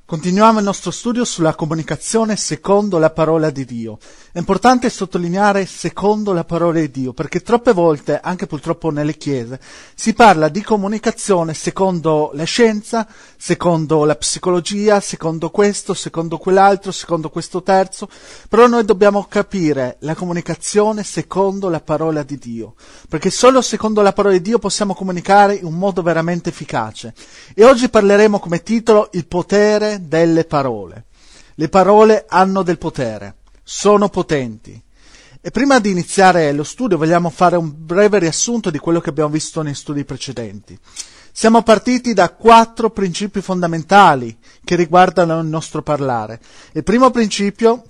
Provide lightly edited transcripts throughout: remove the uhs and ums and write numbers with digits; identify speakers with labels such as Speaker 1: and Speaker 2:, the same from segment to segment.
Speaker 1: Continuiamo il nostro studio sulla comunicazione secondo la parola di Dio. È importante sottolineare secondo la parola di Dio, perché troppe volte, anche purtroppo nelle chiese, si parla di comunicazione secondo la scienza, secondo la psicologia, secondo questo, secondo quell'altro, secondo questo terzo, però noi dobbiamo capire la comunicazione secondo la parola di Dio, perché solo secondo la parola di Dio possiamo comunicare in un modo veramente efficace. E oggi parleremo come titolo il potere delle parole. Le parole hanno del potere, sono potenti. E prima di iniziare lo studio vogliamo fare un breve riassunto di quello che abbiamo visto nei studi precedenti. Siamo partiti da 4 principi fondamentali che riguardano il nostro parlare. Il primo principio: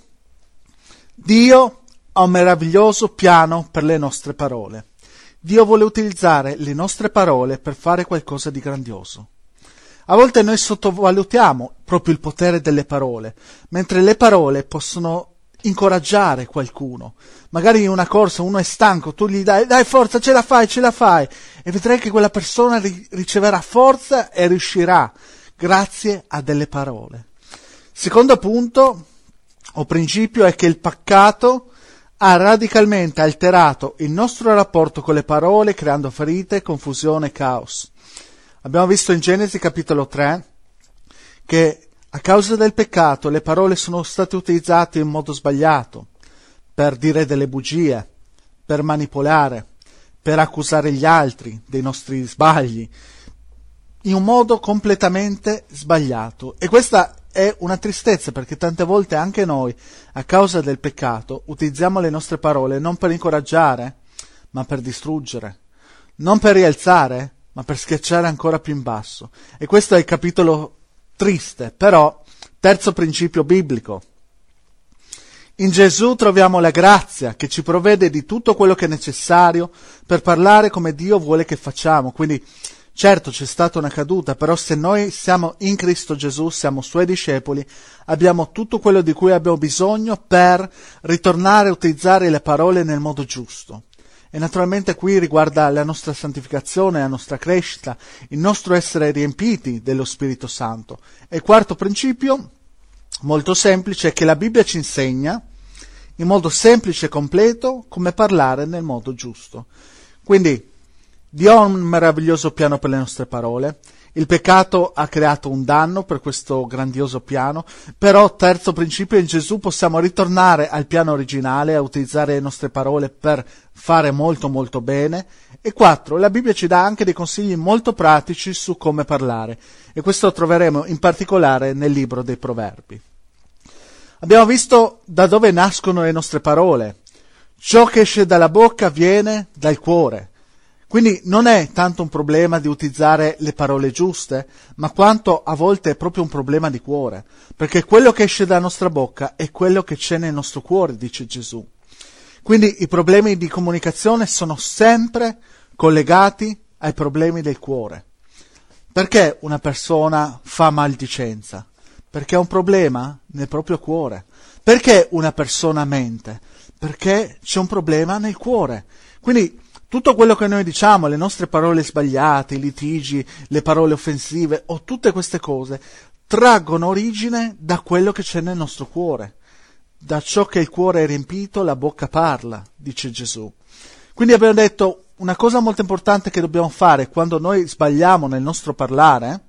Speaker 1: Dio ha un meraviglioso piano per le nostre parole. Dio vuole utilizzare le nostre parole per fare qualcosa di grandioso. A volte noi sottovalutiamo proprio il potere delle parole, mentre le parole possono incoraggiare qualcuno. Magari in una corsa uno è stanco, tu gli dai forza, ce la fai, e vedrai che quella persona riceverà forza e riuscirà grazie a delle parole. Secondo punto o principio è che il peccato ha radicalmente alterato il nostro rapporto con le parole, creando ferite, confusione e caos. Abbiamo visto in Genesi capitolo 3 che a causa del peccato le parole sono state utilizzate in modo sbagliato, per dire delle bugie, per manipolare, per accusare gli altri dei nostri sbagli, in un modo completamente sbagliato. E questa è una tristezza, perché tante volte anche noi, a causa del peccato, utilizziamo le nostre parole non per incoraggiare, ma per distruggere, non per rialzare, ma per schiacciare ancora più in basso. E questo è il capitolo triste, però terzo principio biblico. In Gesù troviamo la grazia che ci provvede di tutto quello che è necessario per parlare come Dio vuole che facciamo. Quindi, certo, c'è stata una caduta, però se noi siamo in Cristo Gesù, siamo Suoi discepoli, abbiamo tutto quello di cui abbiamo bisogno per ritornare a utilizzare le parole nel modo giusto. E naturalmente qui riguarda la nostra santificazione, la nostra crescita, il nostro essere riempiti dello Spirito Santo. E il quarto principio, molto semplice, è che la Bibbia ci insegna, in modo semplice e completo, come parlare nel modo giusto. Quindi, Dio ha un meraviglioso piano per le nostre parole. Il peccato ha creato un danno per questo grandioso piano, però terzo principio, in Gesù possiamo ritornare al piano originale, a utilizzare le nostre parole per fare molto molto bene. E 4, la Bibbia ci dà anche dei consigli molto pratici su come parlare, e questo lo troveremo in particolare nel libro dei Proverbi. Abbiamo visto da dove nascono le nostre parole. Ciò che esce dalla bocca viene dal cuore. Quindi non è tanto un problema di utilizzare le parole giuste, ma quanto a volte è proprio un problema di cuore, perché quello che esce dalla nostra bocca è quello che c'è nel nostro cuore, dice Gesù. Quindi i problemi di comunicazione sono sempre collegati ai problemi del cuore. Perché una persona fa maldicenza? Perché ha un problema nel proprio cuore. Perché una persona mente? Perché c'è un problema nel cuore. Quindi tutto quello che noi diciamo, le nostre parole sbagliate, i litigi, le parole offensive o tutte queste cose traggono origine da quello che c'è nel nostro cuore. Da ciò che il cuore è riempito, la bocca parla, dice Gesù. Quindi abbiamo detto una cosa molto importante che dobbiamo fare quando noi sbagliamo nel nostro parlare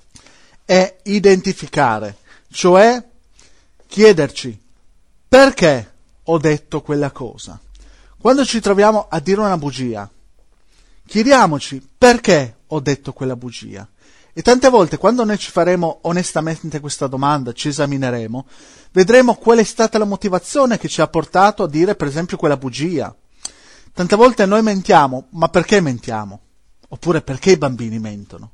Speaker 1: è identificare, cioè chiederci perché ho detto quella cosa. Quando ci troviamo a dire una bugia, chiediamoci perché ho detto quella bugia. E tante volte quando noi ci faremo onestamente questa domanda, ci esamineremo, vedremo qual è stata la motivazione che ci ha portato a dire per esempio quella bugia. Tante volte noi mentiamo, ma perché mentiamo? Oppure perché i bambini mentono?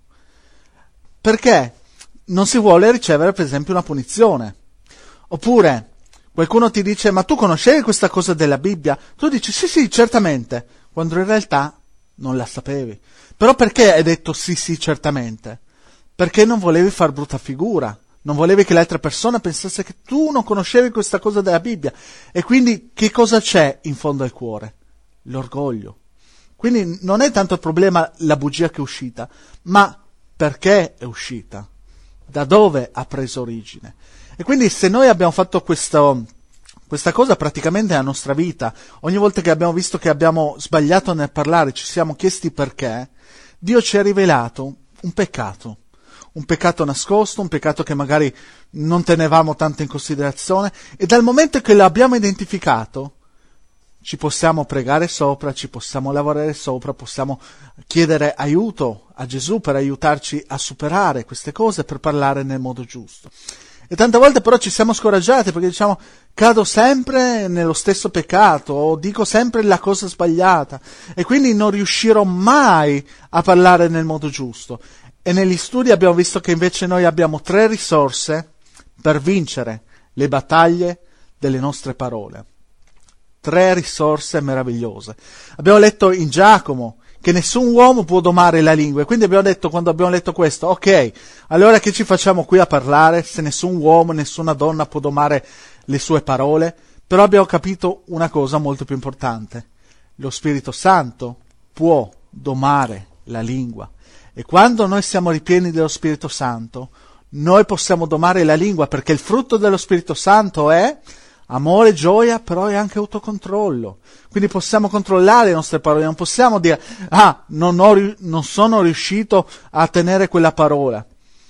Speaker 1: Perché non si vuole ricevere per esempio una punizione. Oppure qualcuno ti dice, ma tu conoscevi questa cosa della Bibbia? Tu dici, sì, certamente, quando in realtà non la sapevi. Però perché hai detto sì, certamente? Perché non volevi far brutta figura, non volevi che l'altra persona pensasse che tu non conoscevi questa cosa della Bibbia. E quindi che cosa c'è in fondo al cuore? L'orgoglio. Quindi non è tanto il problema la bugia che è uscita, ma perché è uscita. da dove ha preso origine. E quindi se noi abbiamo fatto questa cosa praticamente nella nostra vita, ogni volta che abbiamo visto che abbiamo sbagliato nel parlare, ci siamo chiesti perché, Dio ci ha rivelato un peccato nascosto, un peccato che magari non tenevamo tanto in considerazione, e dal momento che lo abbiamo identificato, ci possiamo pregare sopra, ci possiamo lavorare sopra, possiamo chiedere aiuto a Gesù per aiutarci a superare queste cose, per parlare nel modo giusto. E tante volte però ci siamo scoraggiati perché diciamo cado sempre nello stesso peccato o dico sempre la cosa sbagliata e quindi non riuscirò mai a parlare nel modo giusto. E negli studi abbiamo visto che invece noi abbiamo 3 risorse per vincere le battaglie delle nostre parole. 3 risorse meravigliose. Abbiamo letto in Giacomo che nessun uomo può domare la lingua, e quindi abbiamo detto, quando abbiamo letto questo, ok, allora che ci facciamo qui a parlare se nessun uomo, nessuna donna può domare le sue parole? Però abbiamo capito una cosa molto più importante: lo Spirito Santo può domare la lingua, e quando noi siamo ripieni dello Spirito Santo noi possiamo domare la lingua, perché il frutto dello Spirito Santo è amore, gioia, però è anche autocontrollo. Quindi possiamo controllare le nostre parole, non possiamo dire non sono riuscito a tenere quella parola.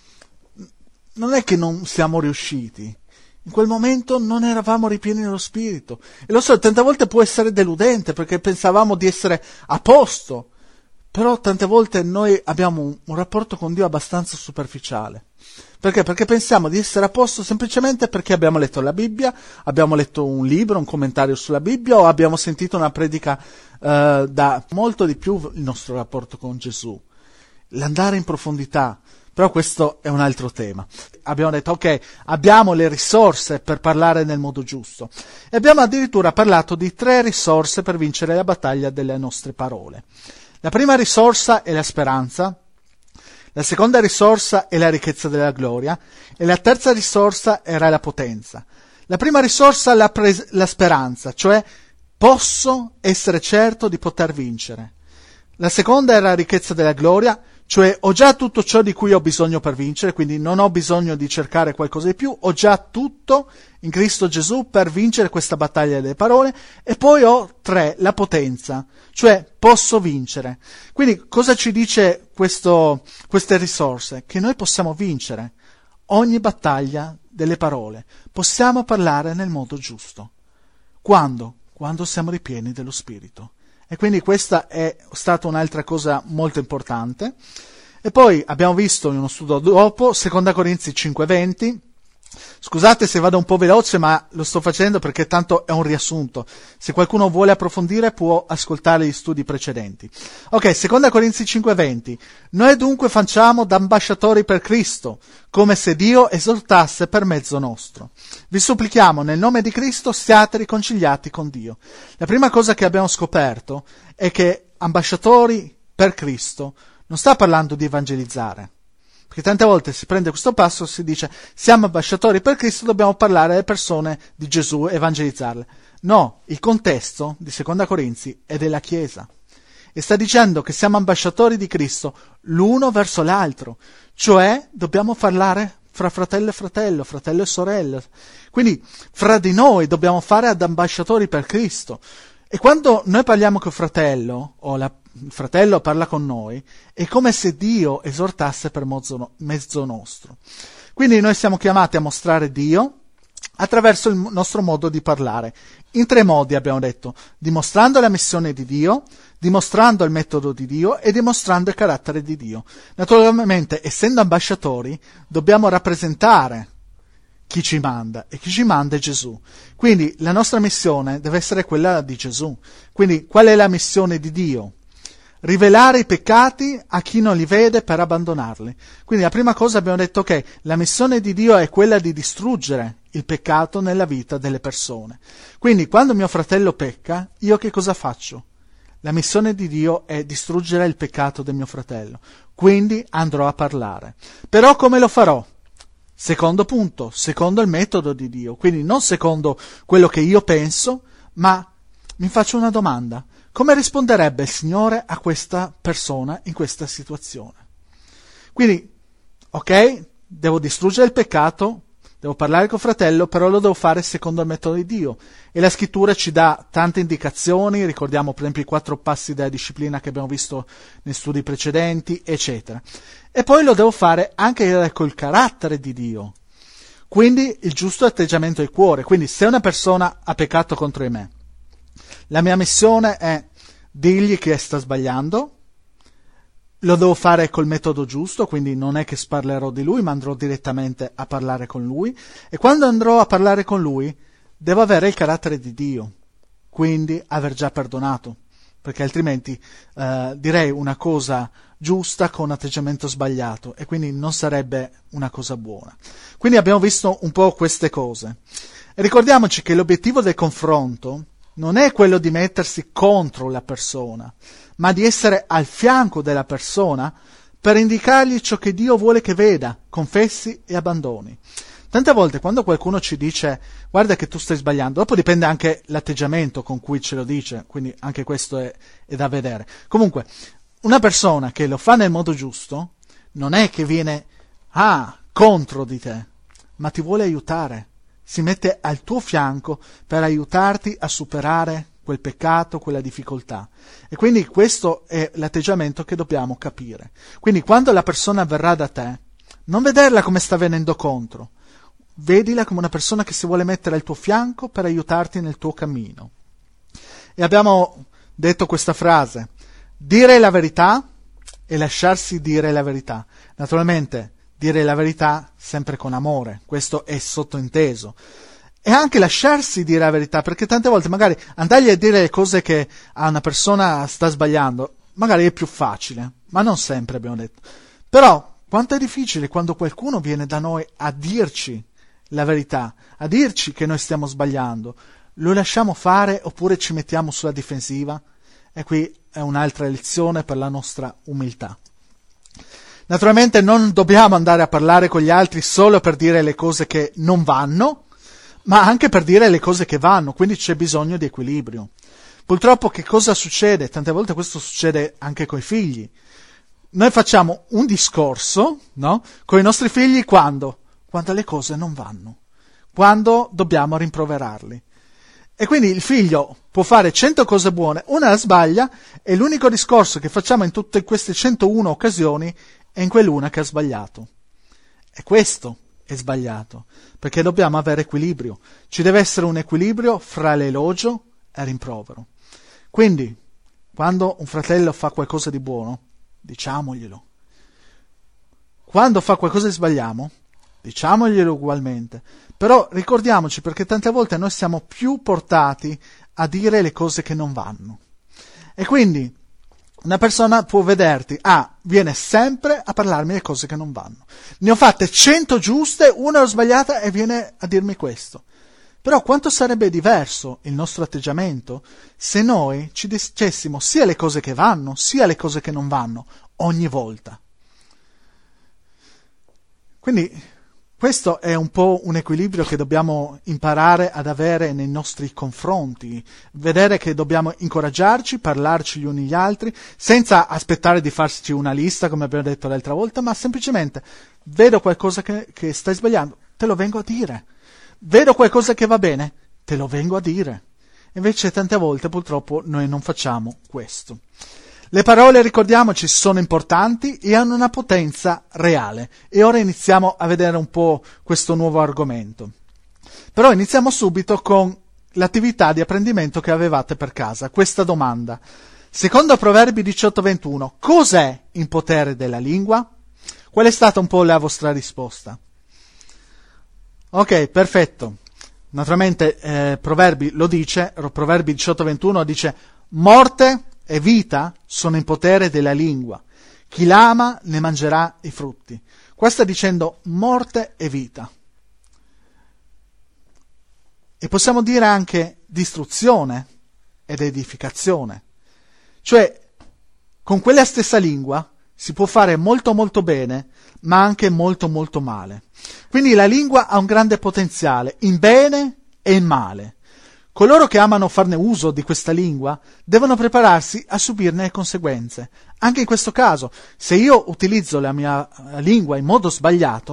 Speaker 1: Non è che non siamo riusciti, in quel momento non eravamo ripieni dello Spirito. E lo so, tante volte può essere deludente perché pensavamo di essere a posto, però tante volte noi abbiamo un rapporto con Dio abbastanza superficiale. Perché? Perché pensiamo di essere a posto semplicemente perché abbiamo letto la Bibbia, abbiamo letto un libro, un commentario sulla Bibbia, o abbiamo sentito una predica da molto di più il nostro rapporto con Gesù. L'andare in profondità. Però questo è un altro tema. Abbiamo detto, ok, abbiamo le risorse per parlare nel modo giusto. E abbiamo addirittura parlato di 3 risorse per vincere la battaglia delle nostre parole. La prima risorsa è la speranza. La seconda risorsa è la ricchezza della gloria e la terza risorsa era la potenza. La prima risorsa la speranza, cioè posso essere certo di poter vincere. La seconda era la ricchezza della gloria, cioè ho già tutto ciò di cui ho bisogno per vincere, quindi non ho bisogno di cercare qualcosa di più, ho già tutto in Cristo Gesù per vincere questa battaglia delle parole. E poi ho 3, la potenza, cioè posso vincere. Quindi cosa ci dice queste risorse? Che noi possiamo vincere ogni battaglia delle parole, possiamo parlare nel modo giusto. Quando? Quando siamo ripieni dello Spirito. E quindi questa è stata un'altra cosa molto importante. E poi abbiamo visto in uno studio dopo, 2 Corinzi 5:20, scusate se vado un po' veloce, ma lo sto facendo perché tanto è un riassunto. Se qualcuno vuole approfondire può ascoltare gli studi precedenti. Ok, 2 Corinzi 5:20, noi dunque facciamo da ambasciatori per Cristo, come se Dio esortasse per mezzo nostro. Vi supplichiamo nel nome di Cristo siate riconciliati con Dio. La prima cosa che abbiamo scoperto è che ambasciatori per Cristo non sta parlando di evangelizzare. Perché tante volte si prende questo passo e si dice siamo ambasciatori per Cristo, dobbiamo parlare alle persone di Gesù, evangelizzarle. No, il contesto di 2 Corinzi è della Chiesa. E sta dicendo che siamo ambasciatori di Cristo l'uno verso l'altro. Cioè dobbiamo parlare fra fratello e fratello, fratello e sorella. Quindi fra di noi dobbiamo fare ad ambasciatori per Cristo. E quando noi parliamo con il fratello, o il fratello parla con noi, è come se Dio esortasse per mezzo nostro. Quindi noi siamo chiamati a mostrare Dio attraverso il nostro modo di parlare. In 3 modi abbiamo detto: dimostrando la missione di Dio, dimostrando il metodo di Dio e dimostrando il carattere di Dio. Naturalmente, essendo ambasciatori, dobbiamo rappresentare chi ci manda, e chi ci manda è Gesù. Quindi la nostra missione deve essere quella di Gesù. Quindi qual è la missione di Dio? Rivelare i peccati a chi non li vede per abbandonarli. Quindi la prima cosa abbiamo detto, ok, la missione di Dio è quella di distruggere il peccato nella vita delle persone. Quindi quando mio fratello pecca, io che cosa faccio? La missione di Dio è distruggere il peccato del mio fratello. Quindi andrò a parlare. Però come lo farò? Secondo punto, secondo il metodo di Dio. Quindi non secondo quello che io penso, ma mi faccio una domanda. Come risponderebbe il Signore a questa persona in questa situazione? Quindi, ok, devo distruggere il peccato, devo parlare col fratello, però lo devo fare secondo il metodo di Dio. E la scrittura ci dà tante indicazioni, ricordiamo per esempio i 4 passi della disciplina che abbiamo visto nei studi precedenti, eccetera. E poi lo devo fare anche col carattere di Dio. Quindi il giusto atteggiamento del cuore. Quindi se una persona ha peccato contro di me, la mia missione è dirgli che sta sbagliando, lo devo fare col metodo giusto, quindi non è che parlerò di lui, ma andrò direttamente a parlare con lui. E quando andrò a parlare con lui, devo avere il carattere di Dio, quindi aver già perdonato, perché altrimenti direi una cosa giusta con atteggiamento sbagliato, e quindi non sarebbe una cosa buona. Quindi abbiamo visto un po' queste cose. E ricordiamoci che l'obiettivo del confronto non è quello di mettersi contro la persona, ma di essere al fianco della persona per indicargli ciò che Dio vuole che veda, confessi e abbandoni. Tante volte quando qualcuno ci dice guarda che tu stai sbagliando, dopo dipende anche l'atteggiamento con cui ce lo dice, quindi anche questo è da vedere. Comunque, una persona che lo fa nel modo giusto non è che viene contro di te, ma ti vuole aiutare. Si mette al tuo fianco per aiutarti a superare quel peccato, quella difficoltà. E quindi questo è l'atteggiamento che dobbiamo capire. Quindi quando la persona verrà da te, non vederla come sta venendo contro, vedila come una persona che si vuole mettere al tuo fianco per aiutarti nel tuo cammino. E abbiamo detto questa frase: dire la verità e lasciarsi dire la verità. Naturalmente dire la verità sempre con amore, questo è sottointeso. E anche lasciarsi dire la verità, perché tante volte magari andargli a dire le cose che a una persona sta sbagliando, magari è più facile, ma non sempre, abbiamo detto. Però quanto è difficile quando qualcuno viene da noi a dirci la verità, a dirci che noi stiamo sbagliando. Lo lasciamo fare oppure ci mettiamo sulla difensiva? E qui è un'altra lezione per la nostra umiltà. Naturalmente non dobbiamo andare a parlare con gli altri solo per dire le cose che non vanno, ma anche per dire le cose che vanno, quindi c'è bisogno di equilibrio. Purtroppo che cosa succede? Tante volte questo succede anche coi figli. Noi facciamo un discorso, no? Con i nostri figli quando le cose non vanno, quando dobbiamo rimproverarli. E quindi il figlio può fare 100 cose buone, una la sbaglia, e l'unico discorso che facciamo in tutte queste 101 occasioni è in quell'una che ha sbagliato. E questo è sbagliato, perché dobbiamo avere equilibrio. Ci deve essere un equilibrio fra l'elogio e il rimprovero. Quindi, quando un fratello fa qualcosa di buono, diciamoglielo. Quando fa qualcosa di sbagliato, diciamoglielo ugualmente. Però ricordiamoci, perché tante volte noi siamo più portati a dire le cose che non vanno. E quindi una persona può vederti, viene sempre a parlarmi le cose che non vanno. Ne ho fatte 100 giuste, una l'ho sbagliata e viene a dirmi questo. Però quanto sarebbe diverso il nostro atteggiamento se noi ci dicessimo sia le cose che vanno, sia le cose che non vanno, ogni volta. Quindi questo è un po' un equilibrio che dobbiamo imparare ad avere nei nostri confronti, vedere che dobbiamo incoraggiarci, parlarci gli uni gli altri, senza aspettare di farci una lista, come abbiamo detto l'altra volta, ma semplicemente vedo qualcosa che stai sbagliando, te lo vengo a dire. Vedo qualcosa che va bene, te lo vengo a dire. Invece tante volte purtroppo noi non facciamo questo. Le parole, ricordiamoci, sono importanti e hanno una potenza reale. E ora iniziamo a vedere un po' questo nuovo argomento. Però iniziamo subito con l'attività di apprendimento che avevate per casa. Questa domanda. Secondo Proverbi 18:21, cos'è il potere della lingua? Qual è stata un po' la vostra risposta? Ok, perfetto. Naturalmente Proverbi lo dice, Proverbi 18:21 dice morte e vita sono in potere della lingua. Chi l'ama ne mangerà i frutti. Qua sta dicendo morte e vita. E possiamo dire anche distruzione ed edificazione. Cioè, con quella stessa lingua si può fare molto molto bene, ma anche molto molto male. Quindi la lingua ha un grande potenziale, in bene e in male. Coloro che amano farne uso di questa lingua devono prepararsi a subirne le conseguenze. Anche in questo caso, se io utilizzo la mia lingua in modo sbagliato,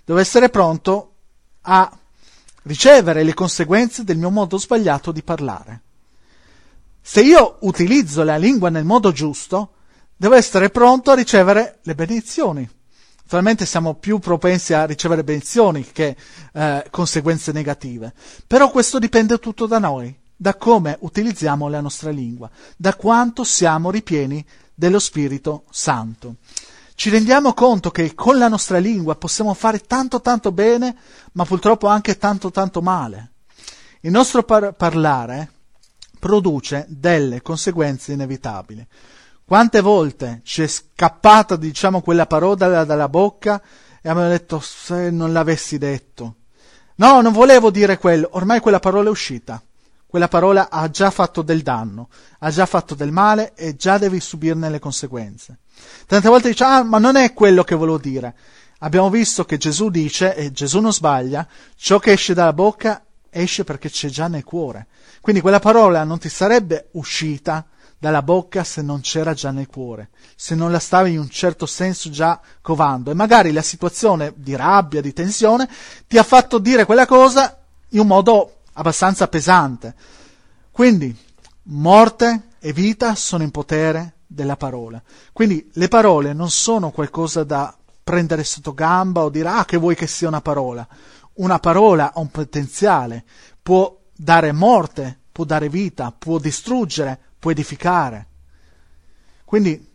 Speaker 1: devo essere pronto a ricevere le conseguenze del mio modo sbagliato di parlare. Se io utilizzo la lingua nel modo giusto, devo essere pronto a ricevere le benedizioni. Naturalmente siamo più propensi a ricevere benedizioni che conseguenze negative, però questo dipende tutto da noi, da come utilizziamo la nostra lingua, da quanto siamo ripieni dello Spirito Santo. Ci rendiamo conto che con la nostra lingua possiamo fare tanto tanto bene, ma purtroppo anche tanto tanto male. Il nostro parlare produce delle conseguenze inevitabili. Quante volte ci è scappata, quella parola dalla bocca e abbiamo detto, se non l'avessi detto. No, non volevo dire quello, ormai quella parola è uscita. Quella parola ha già fatto del danno, ha già fatto del male e già devi subirne le conseguenze. Tante volte dici, ma non è quello che volevo dire. Abbiamo visto che Gesù dice, e Gesù non sbaglia, ciò che esce dalla bocca esce perché c'è già nel cuore. Quindi quella parola non ti sarebbe uscita dalla bocca se non c'era già nel cuore, se non la stavi in un certo senso già covando. E magari la situazione di rabbia, di tensione, ti ha fatto dire quella cosa in un modo abbastanza pesante. Quindi morte e vita sono in potere della parola. Quindi le parole non sono qualcosa da prendere sotto gamba o dire che vuoi che sia una parola. Una parola ha un potenziale, può dare morte, può dare vita, può distruggere, può edificare. Quindi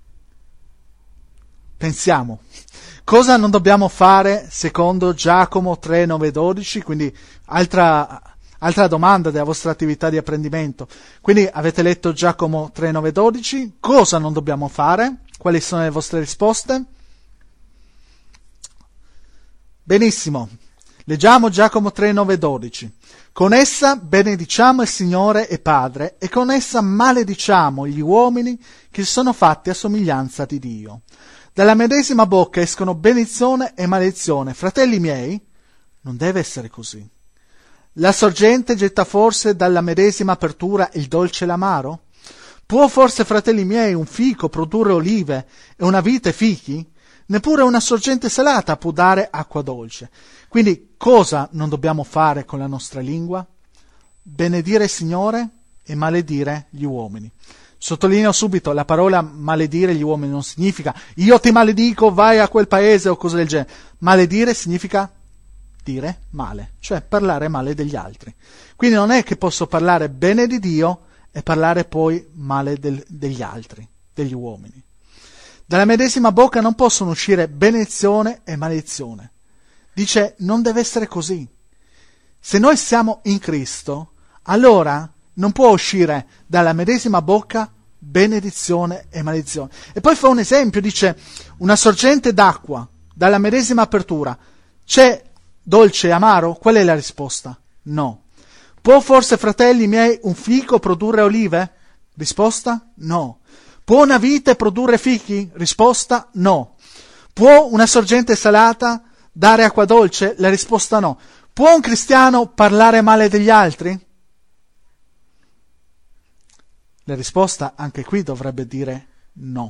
Speaker 1: pensiamo, cosa non dobbiamo fare secondo Giacomo 3, 9, 12? Quindi altra domanda della vostra attività di apprendimento. Quindi avete letto Giacomo 3, 9, 12? Cosa non dobbiamo fare? Quali sono le vostre risposte? Benissimo. Leggiamo Giacomo 3, 9, 12. Con essa benediciamo il Signore e Padre, e con essa malediciamo gli uomini che sono fatti a somiglianza di Dio. Dalla medesima bocca escono benedizione e maledizione. Fratelli miei, non deve essere così. La sorgente getta forse dalla medesima apertura il dolce e l'amaro? Può forse, fratelli miei, un fico produrre olive e una vite fichi? Neppure una sorgente salata può dare acqua dolce. Quindi cosa non dobbiamo fare con la nostra lingua? Benedire il Signore e maledire gli uomini. Sottolineo subito, la parola maledire gli uomini non significa io ti maledico, vai a quel paese o cose del genere. Maledire significa dire male, cioè parlare male degli altri. Quindi non è che posso parlare bene di Dio e parlare poi male degli altri, degli uomini. Dalla medesima bocca non possono uscire benedizione e maledizione. Dice, non deve essere così. Se noi siamo in Cristo, allora non può uscire dalla medesima bocca benedizione e maledizione. E poi fa un esempio, dice, una sorgente d'acqua dalla medesima apertura. C'è dolce e amaro? Qual è la risposta? No. Può forse, fratelli miei, un fico produrre olive? Risposta? No. Può una vite produrre fichi? Risposta? No. Può una sorgente salata dare acqua dolce? La risposta no. Può un cristiano parlare male degli altri? La risposta anche qui dovrebbe dire no.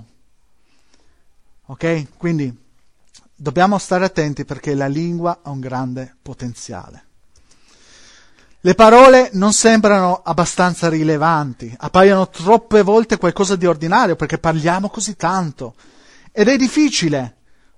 Speaker 1: Ok? Quindi dobbiamo stare attenti perché la lingua ha un grande potenziale. Le parole non sembrano abbastanza rilevanti, appaiono troppe volte qualcosa di ordinario perché parliamo così tanto. Ed è difficile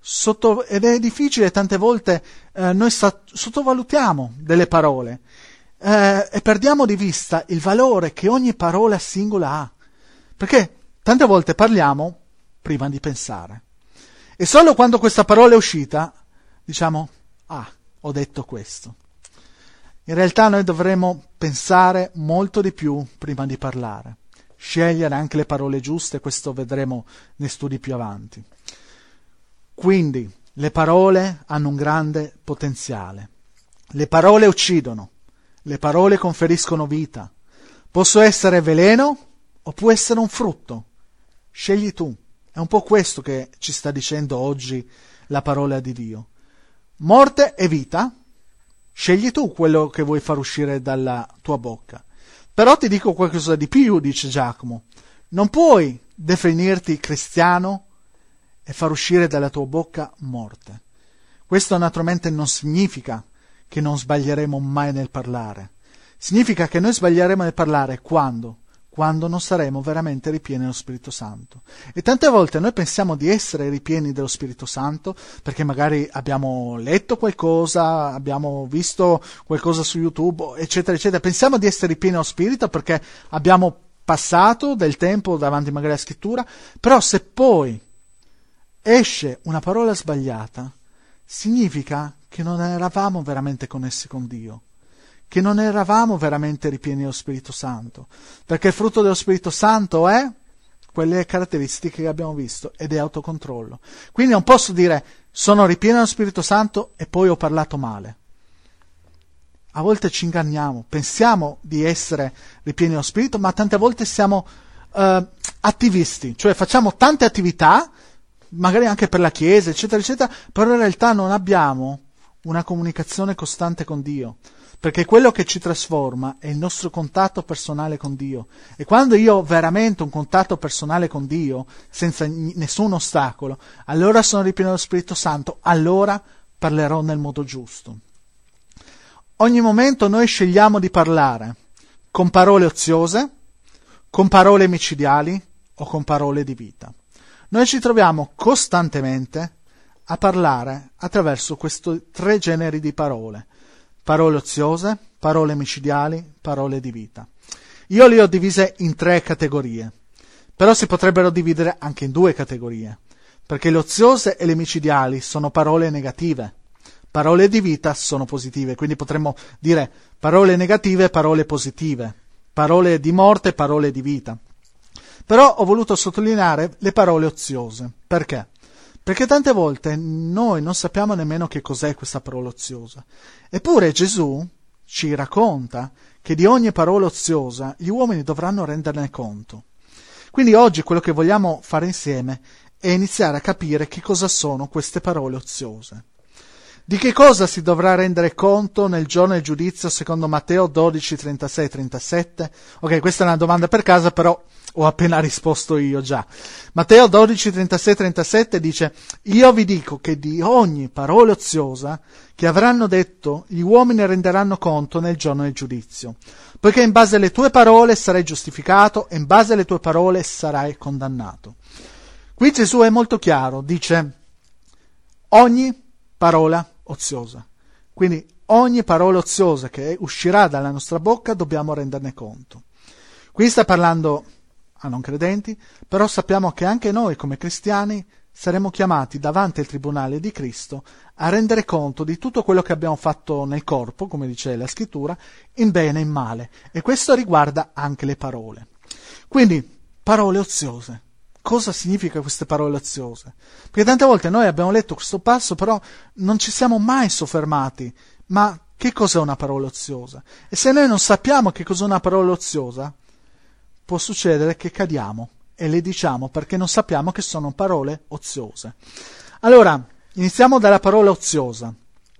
Speaker 1: tante volte noi sottovalutiamo delle parole e perdiamo di vista il valore che ogni parola singola ha, perché tante volte parliamo prima di pensare e solo quando questa parola è uscita diciamo ho detto questo. In realtà noi dovremmo pensare molto di più prima di parlare, scegliere anche le parole giuste, questo vedremo nei studi più avanti. Quindi le parole hanno un grande potenziale. Le parole uccidono, le parole conferiscono vita. Possono essere veleno o può essere un frutto. Scegli tu. È un po' questo che ci sta dicendo oggi la parola di Dio. Morte e vita. Scegli tu quello che vuoi far uscire dalla tua bocca. Però ti dico qualcosa di più, dice Giacomo. Non puoi definirti cristiano e far uscire dalla tua bocca morte. Questo naturalmente non significa che non sbaglieremo mai nel parlare. Significa che noi sbaglieremo nel parlare quando? Quando non saremo veramente ripieni dello Spirito Santo. E tante volte noi pensiamo di essere ripieni dello Spirito Santo perché magari abbiamo letto qualcosa, abbiamo visto qualcosa su YouTube, eccetera, eccetera. Pensiamo di essere ripieni dello Spirito perché abbiamo passato del tempo davanti magari alla Scrittura, però se poi esce una parola sbagliata, significa che non eravamo veramente connessi con Dio, che non eravamo veramente ripieni dello Spirito Santo, perché il frutto dello Spirito Santo è quelle caratteristiche che abbiamo visto, ed è autocontrollo. Quindi non posso dire sono ripieno dello Spirito Santo e poi ho parlato male. A volte ci inganniamo, pensiamo di essere ripieni dello Spirito, ma tante volte siamo attivisti, cioè facciamo tante attività, magari anche per la Chiesa, eccetera, eccetera, però in realtà non abbiamo una comunicazione costante con Dio, perché quello che ci trasforma è il nostro contatto personale con Dio. E quando io ho veramente un contatto personale con Dio, senza nessun ostacolo, allora sono ripieno dello Spirito Santo, allora parlerò nel modo giusto. Ogni momento noi scegliamo di parlare con parole oziose, con parole micidiali o con parole di vita. Noi ci troviamo costantemente a parlare attraverso questi 3 generi di parole. Parole oziose, parole micidiali, parole di vita. Io le ho divise in 3 categorie, però si potrebbero dividere anche in 2 categorie, perché le oziose e le micidiali sono parole negative, parole di vita sono positive, quindi potremmo dire parole negative, parole positive, parole di morte, parole di vita. Però ho voluto sottolineare le parole oziose. Perché? Perché tante volte noi non sappiamo nemmeno che cos'è questa parola oziosa. Eppure Gesù ci racconta che di ogni parola oziosa gli uomini dovranno renderne conto. Quindi oggi quello che vogliamo fare insieme è iniziare a capire che cosa sono queste parole oziose. Di che cosa si dovrà rendere conto nel giorno del giudizio secondo Matteo 12, 36, 37? Ok, questa è una domanda per casa, però ho appena risposto io già. Matteo 12, 36, 37 dice: io vi dico che di ogni parola oziosa che avranno detto gli uomini renderanno conto nel giorno del giudizio, poiché in base alle tue parole sarai giustificato e in base alle tue parole sarai condannato. Qui Gesù è molto chiaro, dice ogni parola oziosa. Quindi ogni parola oziosa che uscirà dalla nostra bocca dobbiamo renderne conto. Qui sta parlando a non credenti, però sappiamo che anche noi come cristiani saremo chiamati davanti al tribunale di Cristo a rendere conto di tutto quello che abbiamo fatto nel corpo, come dice la scrittura, in bene e in male, e questo riguarda anche le parole. Quindi parole oziose. Cosa significa queste parole oziose? Perché tante volte noi abbiamo letto questo passo, però non ci siamo mai soffermati. Ma che cos'è una parola oziosa? E se noi non sappiamo che cos'è una parola oziosa, può succedere che cadiamo e le diciamo perché non sappiamo che sono parole oziose. Allora, iniziamo dalla parola oziosa.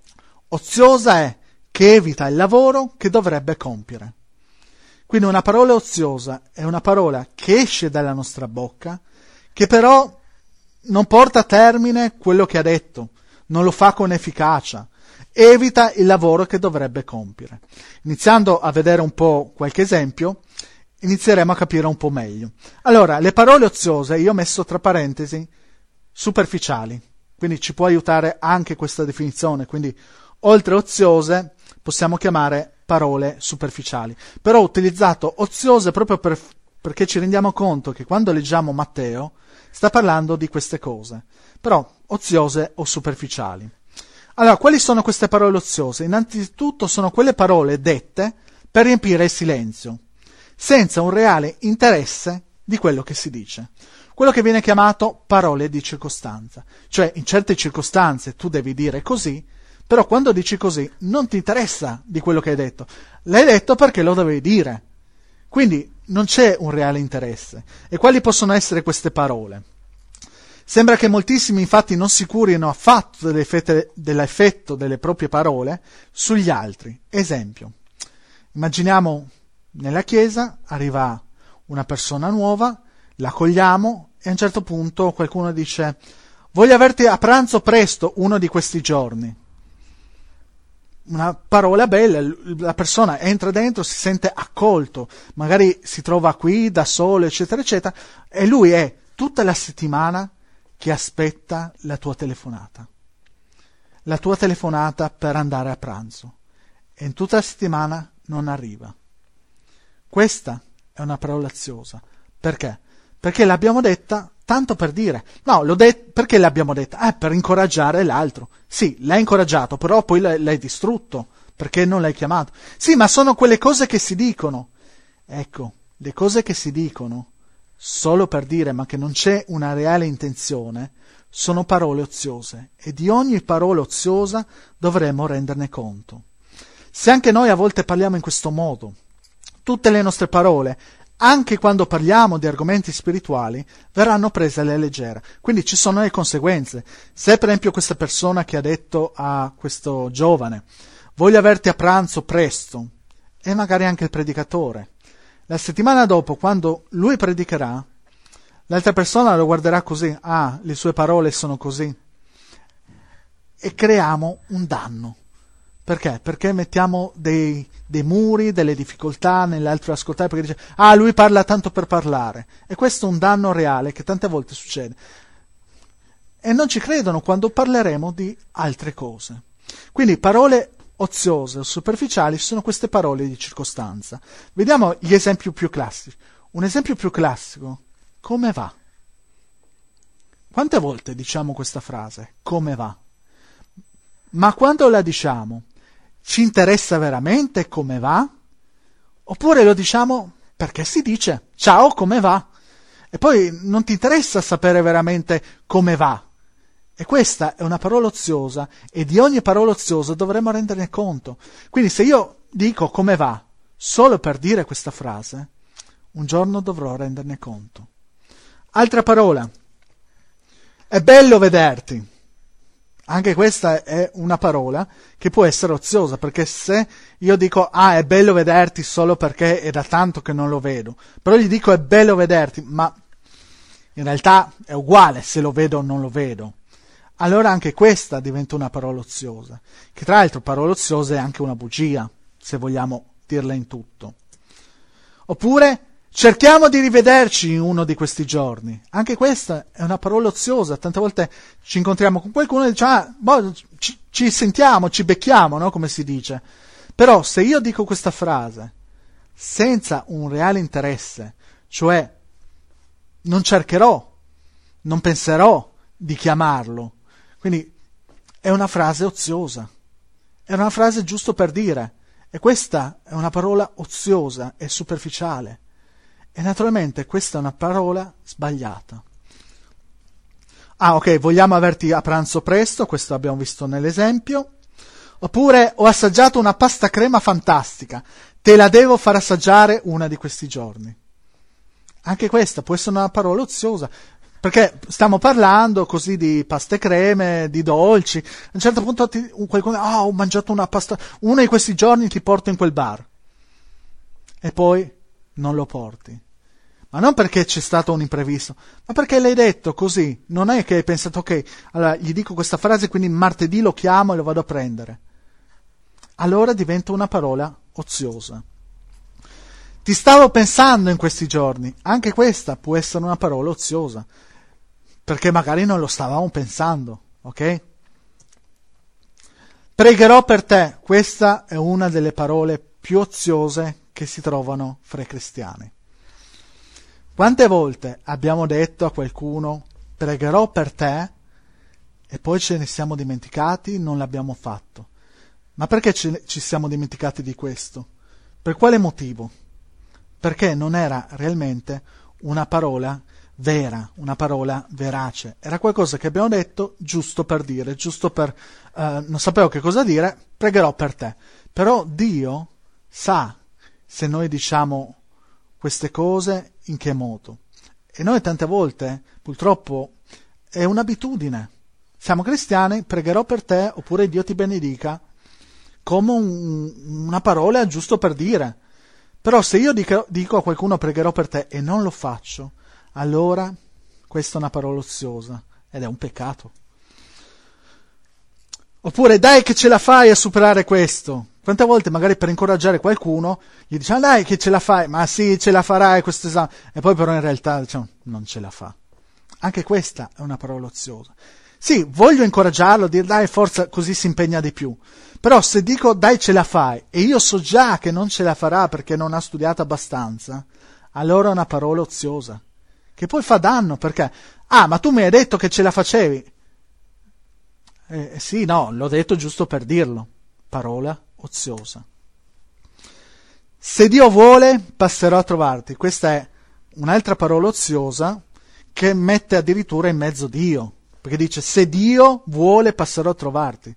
Speaker 1: Oziosa è che evita il lavoro che dovrebbe compiere. Quindi una parola oziosa è una parola che esce dalla nostra bocca, che però non porta a termine quello che ha detto, non lo fa con efficacia, evita il lavoro che dovrebbe compiere. Iniziando a vedere un po' qualche esempio, inizieremo a capire un po' meglio. Allora, le parole oziose, io ho messo tra parentesi, superficiali, quindi ci può aiutare anche questa definizione, quindi oltre oziose possiamo chiamare parole superficiali. Però ho utilizzato oziose proprio perché ci rendiamo conto che quando leggiamo Matteo sta parlando di queste cose, però oziose o superficiali. Allora, quali sono queste parole oziose? Innanzitutto sono quelle parole dette per riempire il silenzio, senza un reale interesse di quello che si dice. Quello che viene chiamato parole di circostanza. Cioè, in certe circostanze tu devi dire così, però quando dici così non ti interessa di quello che hai detto. L'hai detto perché lo dovevi dire. Quindi non c'è un reale interesse. E quali possono essere queste parole? Sembra che moltissimi infatti non si curino affatto dell'effetto delle proprie parole sugli altri. Esempio, immaginiamo nella chiesa arriva una persona nuova, la accogliamo e a un certo punto qualcuno dice: voglio averti a pranzo presto uno di questi giorni. Una parola bella, la persona entra dentro, si sente accolto, magari si trova qui da solo, eccetera, eccetera, e lui è tutta la settimana che aspetta la tua telefonata per andare a pranzo, e in tutta la settimana non arriva. Questa è una parola oziosa. Perché? Perché l'abbiamo detta tanto per dire. No, perché l'abbiamo detta? Per incoraggiare l'altro. Sì, l'hai incoraggiato, però poi l'hai distrutto, perché non l'hai chiamato. Sì, ma sono quelle cose che si dicono. Ecco, le cose che si dicono solo per dire, ma che non c'è una reale intenzione, sono parole oziose, e di ogni parola oziosa dovremmo renderne conto. Se anche noi a volte parliamo in questo modo, tutte le nostre parole, anche quando parliamo di argomenti spirituali, verranno prese alla leggera. Quindi ci sono le conseguenze. Se per esempio questa persona che ha detto a questo giovane voglio averti a pranzo presto, e magari anche il predicatore, la settimana dopo, quando lui predicherà, l'altra persona lo guarderà così, le sue parole sono così, e creiamo un danno. Perché? Perché mettiamo dei muri, delle difficoltà nell'altro ascoltare, perché dice, lui parla tanto per parlare. E questo è un danno reale che tante volte succede. E non ci credono quando parleremo di altre cose. Quindi parole oziose o superficiali sono queste parole di circostanza. Vediamo gli esempi più classici. Un esempio più classico, come va? Quante volte diciamo questa frase, come va? Ma quando la diciamo, ci interessa veramente come va? Oppure lo diciamo perché si dice ciao, come va? E poi non ti interessa sapere veramente come va. E questa è una parola oziosa, e di ogni parola oziosa dovremmo renderne conto. Quindi se io dico come va solo per dire questa frase, un giorno dovrò renderne conto. Altra parola, è bello vederti. Anche questa è una parola che può essere oziosa, perché se io dico è bello vederti solo perché è da tanto che non lo vedo, però gli dico è bello vederti, ma in realtà è uguale se lo vedo o non lo vedo, allora anche questa diventa una parola oziosa, che tra l'altro parola oziosa è anche una bugia, se vogliamo dirla in tutto. Oppure cerchiamo di rivederci in uno di questi giorni. Anche questa è una parola oziosa. Tante volte ci incontriamo con qualcuno e diciamo ci sentiamo, ci becchiamo, no? Come si dice. Però se io dico questa frase senza un reale interesse, cioè non cercherò, non penserò di chiamarlo, quindi è una frase oziosa, è una frase giusto per dire, e questa è una parola oziosa e superficiale. E naturalmente questa è una parola sbagliata. Ok, vogliamo averti a pranzo presto, questo abbiamo visto nell'esempio. Oppure ho assaggiato una pasta crema fantastica, te la devo far assaggiare una di questi giorni. Anche questa può essere una parola oziosa, perché stiamo parlando così di paste creme, di dolci. A un certo punto qualcuno ho mangiato una pasta, uno di questi giorni ti porto in quel bar. E poi non lo porti. Ma non perché c'è stato un imprevisto, ma perché l'hai detto così. Non è che hai pensato, ok, allora gli dico questa frase, quindi martedì lo chiamo e lo vado a prendere. Allora diventa una parola oziosa. Ti stavo pensando in questi giorni. Anche questa può essere una parola oziosa, perché magari non lo stavamo pensando, ok? Pregherò per te. Questa è una delle parole più oziose che si trovano fra i cristiani. Quante volte abbiamo detto a qualcuno pregherò per te e poi ce ne siamo dimenticati, non l'abbiamo fatto? Ma perché ci siamo dimenticati di questo? Per quale motivo? Perché non era realmente una parola vera, una parola verace. Era qualcosa che abbiamo detto giusto per dire, giusto per... non sapevo che cosa dire, pregherò per te. Però Dio sa se noi diciamo queste cose in che modo. E noi tante volte, purtroppo, è un'abitudine. Siamo cristiani, pregherò per te, oppure Dio ti benedica, come una parola giusto per dire. Però se io dico a qualcuno pregherò per te e non lo faccio, allora questa è una parola oziosa ed è un peccato. Oppure dai che ce la fai a superare questo. Quante volte magari per incoraggiare qualcuno gli diciamo dai che ce la fai, ma sì ce la farai questo esame, e poi però in realtà diciamo non ce la fa. Anche questa è una parola oziosa. Sì, voglio incoraggiarlo, dire dai forza, così si impegna di più. Però se dico dai ce la fai e io so già che non ce la farà perché non ha studiato abbastanza, allora è una parola oziosa, che poi fa danno perché, ma tu mi hai detto che ce la facevi. Sì, no, l'ho detto giusto per dirlo. Parola oziosa. Se Dio vuole, passerò a trovarti. Questa è un'altra parola oziosa che mette addirittura in mezzo Dio, perché dice se Dio vuole, passerò a trovarti.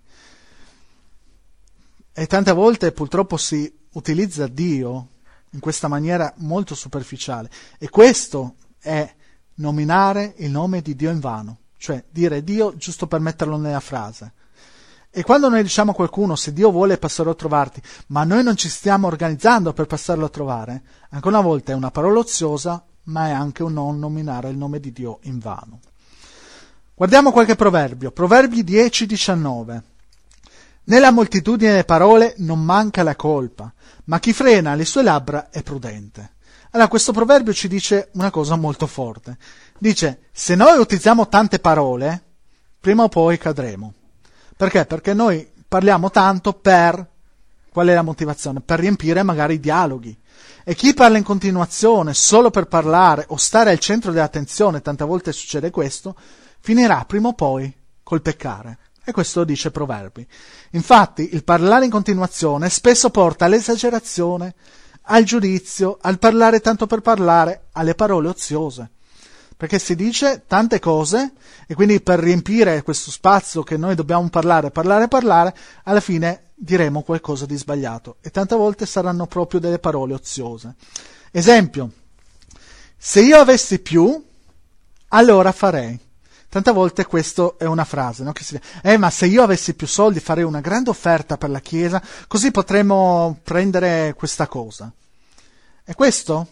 Speaker 1: E tante volte purtroppo si utilizza Dio in questa maniera molto superficiale. E questo è nominare il nome di Dio in vano. Cioè dire Dio giusto per metterlo nella frase. E quando noi diciamo a qualcuno se Dio vuole passerò a trovarti, ma noi non ci stiamo organizzando per passarlo a trovare, ancora una volta è una parola oziosa, ma è anche un non nominare il nome di Dio in vano. Guardiamo qualche proverbio. Proverbi 10-19. Nella moltitudine delle parole non manca la colpa, ma chi frena le sue labbra è prudente. Allora questo proverbio ci dice una cosa molto forte. Dice, se noi utilizziamo tante parole, prima o poi cadremo. Perché? Perché noi parliamo tanto per, qual è la motivazione? Per riempire magari i dialoghi. E chi parla in continuazione solo per parlare o stare al centro dell'attenzione, tante volte succede questo, finirà prima o poi col peccare. E questo lo dice Proverbi. Infatti il parlare in continuazione spesso porta all'esagerazione, al giudizio, al parlare tanto per parlare, alle parole oziose. Perché si dice tante cose e quindi per riempire questo spazio che noi dobbiamo parlare, alla fine diremo qualcosa di sbagliato e tante volte saranno proprio delle parole oziose. Esempio, se io avessi più, allora farei. Tante volte questa è una frase, no? Che si dice, ma se io avessi più soldi farei una grande offerta per la Chiesa, così potremmo prendere questa cosa. E questo?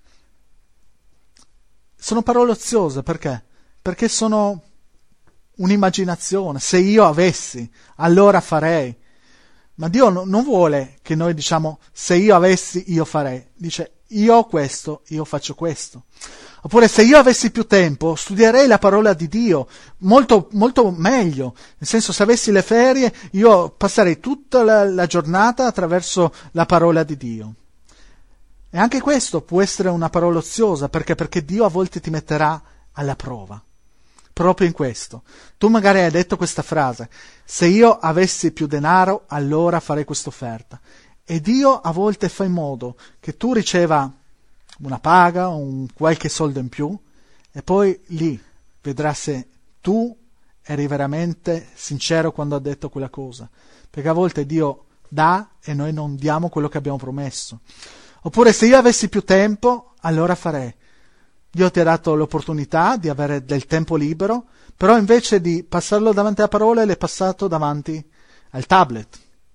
Speaker 1: Sono parole oziose, perché? Perché sono un'immaginazione. Se io avessi, allora farei. Ma Dio non vuole che noi diciamo, se io avessi, io farei. Dice, io ho questo, io faccio questo. Oppure se io avessi più tempo, studierei la parola di Dio molto, molto meglio. Nel senso, se avessi le ferie, io passerei tutta la giornata attraverso la parola di Dio. E anche questo può essere una parola oziosa, perché? Perché Dio a volte ti metterà alla prova. Proprio in questo. Tu magari hai detto questa frase, se io avessi più denaro, allora farei questa offerta. E Dio a volte fa in modo che tu riceva una paga, un qualche soldo in più, e poi lì vedrà se tu eri veramente sincero quando ha detto quella cosa. Perché a volte Dio dà e noi non diamo quello che abbiamo promesso. Oppure se io avessi più tempo, allora farei. Dio ti ha dato l'opportunità di avere del tempo libero, però invece di passarlo davanti alla parola l'hai passato davanti al tablet.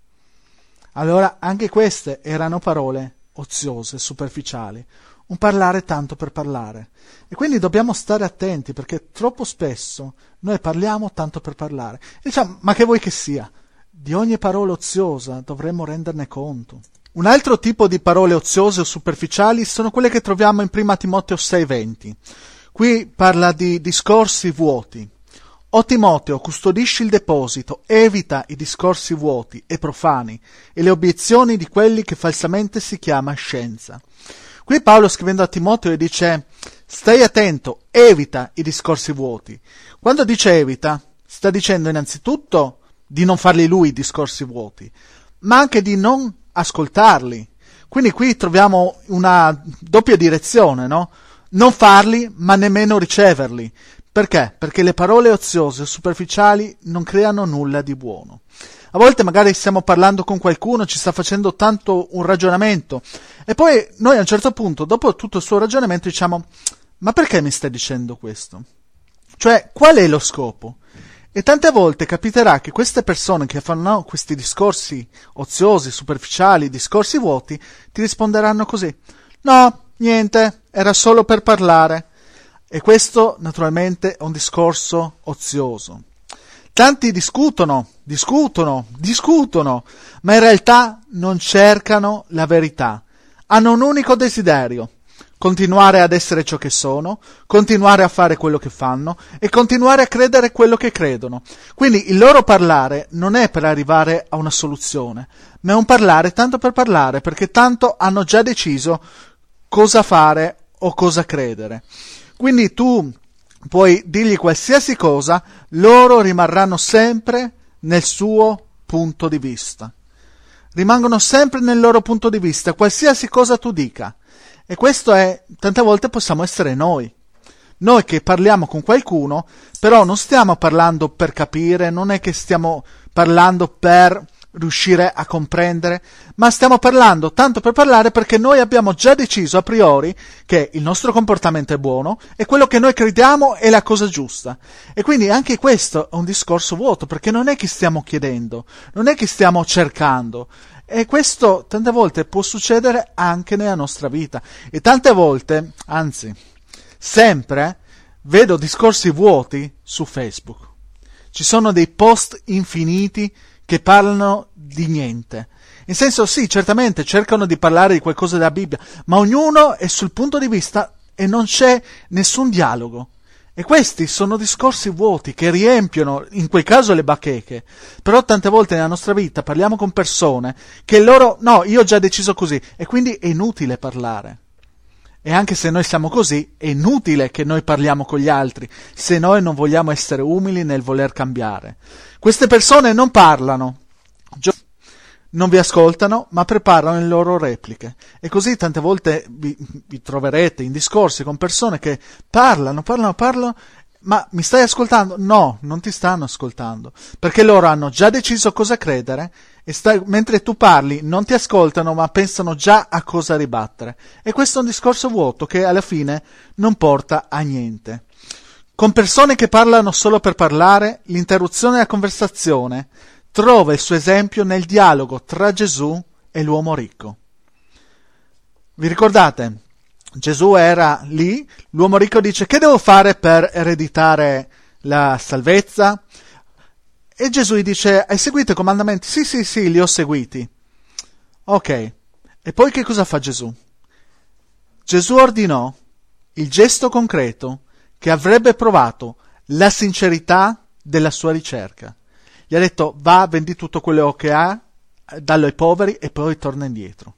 Speaker 1: Allora anche queste erano parole oziose, superficiali, un parlare tanto per parlare. E quindi dobbiamo stare attenti, perché troppo spesso noi parliamo tanto per parlare. E diciamo, ma che vuoi che sia? Di ogni parola oziosa dovremmo renderne conto. Un altro tipo di parole oziose o superficiali sono quelle che troviamo in 1 Timoteo 6,20. Qui parla di discorsi vuoti. O Timoteo, custodisci il deposito, evita i discorsi vuoti e profani e le obiezioni di quelli che falsamente si chiama scienza. Qui Paolo, scrivendo a Timoteo, dice stai attento, evita i discorsi vuoti. Quando dice evita, sta dicendo innanzitutto di non farli lui i discorsi vuoti, ma anche di non ascoltarli. Quindi qui troviamo una doppia direzione, no? Non farli, ma nemmeno riceverli. Perché? Perché le parole oziose o superficiali non creano nulla di buono. A volte magari stiamo parlando con qualcuno, ci sta facendo tanto un ragionamento, e poi noi a un certo punto, dopo tutto il suo ragionamento, diciamo, ma perché mi stai dicendo questo? Cioè, qual è lo scopo? E tante volte capiterà che queste persone che fanno questi discorsi oziosi, superficiali, discorsi vuoti, ti risponderanno così. No, niente, era solo per parlare. E questo naturalmente è un discorso ozioso. Tanti discutono, ma in realtà non cercano la verità. Hanno un unico desiderio: continuare ad essere ciò che sono, continuare a fare quello che fanno e continuare a credere quello che credono. Quindi il loro parlare non è per arrivare a una soluzione, ma è un parlare tanto per parlare, perché tanto hanno già deciso cosa fare o cosa credere. Quindi tu puoi dirgli qualsiasi cosa, loro rimarranno sempre nel suo punto di vista. Rimangono sempre nel loro punto di vista, qualsiasi cosa tu dica. E questo è, tante volte possiamo essere noi. Noi che parliamo con qualcuno, però non stiamo parlando per capire, non è che stiamo parlando per riuscire a comprendere, ma stiamo parlando tanto per parlare, perché noi abbiamo già deciso a priori che il nostro comportamento è buono e quello che noi crediamo è la cosa giusta. E quindi anche questo è un discorso vuoto, perché non è che stiamo chiedendo, non è che stiamo cercando. E questo tante volte può succedere anche nella nostra vita. E tante volte, anzi, sempre, vedo discorsi vuoti su Facebook. Ci sono dei post infiniti che parlano di niente. In senso, sì, certamente cercano di parlare di qualcosa della Bibbia, ma ognuno è sul punto di vista e non c'è nessun dialogo. E questi sono discorsi vuoti che riempiono, in quel caso, le bacheche. Però tante volte nella nostra vita parliamo con persone che loro, no, io ho già deciso così, e quindi è inutile parlare. E anche se noi siamo così, è inutile che noi parliamo con gli altri, se noi non vogliamo essere umili nel voler cambiare. Queste persone non parlano, non vi ascoltano, ma preparano le loro repliche. E così tante volte vi troverete in discorsi con persone che parlano, ma mi stai ascoltando? No, non ti stanno ascoltando, perché loro hanno già deciso cosa credere e mentre tu parli non ti ascoltano, ma pensano già a cosa ribattere. E questo è un discorso vuoto che alla fine non porta a niente. Con persone che parlano solo per parlare, l'interruzione della conversazione trova il suo esempio nel dialogo tra Gesù e l'uomo ricco. Vi ricordate? Gesù era lì, l'uomo ricco dice: che devo fare per ereditare la salvezza? E Gesù gli dice: hai seguito i comandamenti? Sì, li ho seguiti. Ok, e poi che cosa fa Gesù? Gesù ordinò il gesto concreto che avrebbe provato la sincerità della sua ricerca. Gli ha detto: va, vendi tutto quello che ha, dallo ai poveri e poi torna indietro.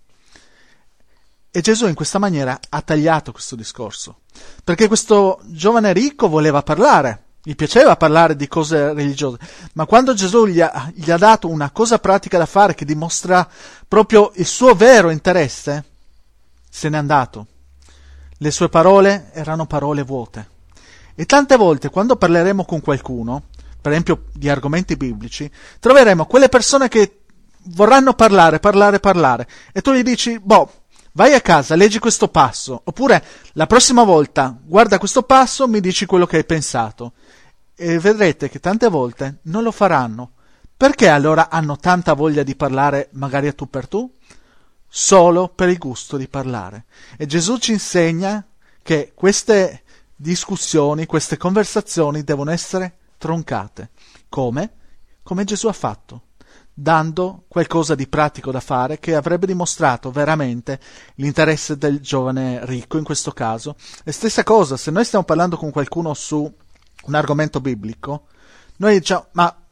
Speaker 1: E Gesù in questa maniera ha tagliato questo discorso, perché questo giovane ricco voleva parlare, gli piaceva parlare di cose religiose, ma quando Gesù gli ha dato una cosa pratica da fare che dimostra proprio il suo vero interesse, se n'è andato. Le sue parole erano parole vuote. E tante volte quando parleremo con qualcuno, per esempio di argomenti biblici, troveremo quelle persone che vorranno parlare, e tu gli dici: vai a casa, leggi questo passo, oppure la prossima volta guarda questo passo, mi dici quello che hai pensato. E vedrete che tante volte non lo faranno. Perché allora hanno tanta voglia di parlare, magari a tu per tu? Solo per il gusto di parlare. E Gesù ci insegna che queste discussioni, queste conversazioni devono essere troncate. Come? Come Gesù ha fatto, dando qualcosa di pratico da fare che avrebbe dimostrato veramente l'interesse del giovane ricco in questo caso. E stessa cosa, se noi stiamo parlando con qualcuno su un argomento biblico, noi diciamo: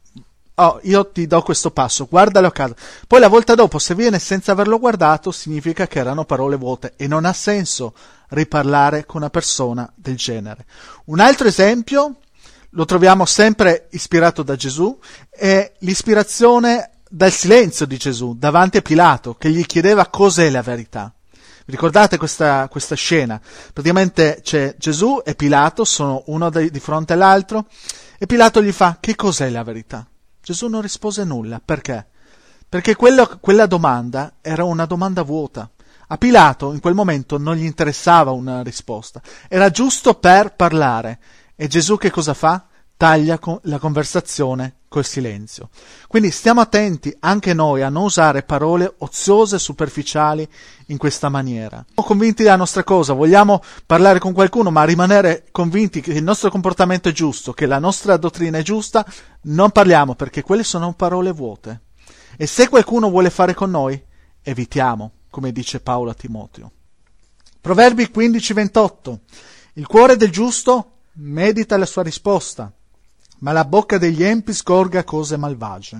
Speaker 1: io ti do questo passo, guardalo a casa. Poi la volta dopo, se viene senza averlo guardato, significa che erano parole vuote e non ha senso riparlare con una persona del genere. Un altro esempio lo troviamo sempre ispirato da Gesù, è l'ispirazione dal silenzio di Gesù davanti a Pilato, che gli chiedeva cos'è la verità. Vi ricordate questa scena? Praticamente c'è Gesù e Pilato, sono uno di fronte all'altro, e Pilato gli fa: che cos'è la verità? Gesù non rispose nulla. Perché? Perché quella domanda era una domanda vuota. A Pilato in quel momento non gli interessava una risposta, era giusto per parlare. E Gesù che cosa fa? Taglia la conversazione col silenzio. Quindi stiamo attenti anche noi a non usare parole oziose, superficiali in questa maniera. Siamo convinti della nostra cosa, vogliamo parlare con qualcuno, ma rimanere convinti che il nostro comportamento è giusto, che la nostra dottrina è giusta, non parliamo, perché quelle sono parole vuote. E se qualcuno vuole fare con noi, evitiamo, come dice Paolo a Timoteo. Proverbi 15:28. Il cuore del giusto medita la sua risposta, ma la bocca degli empi sgorga cose malvagie.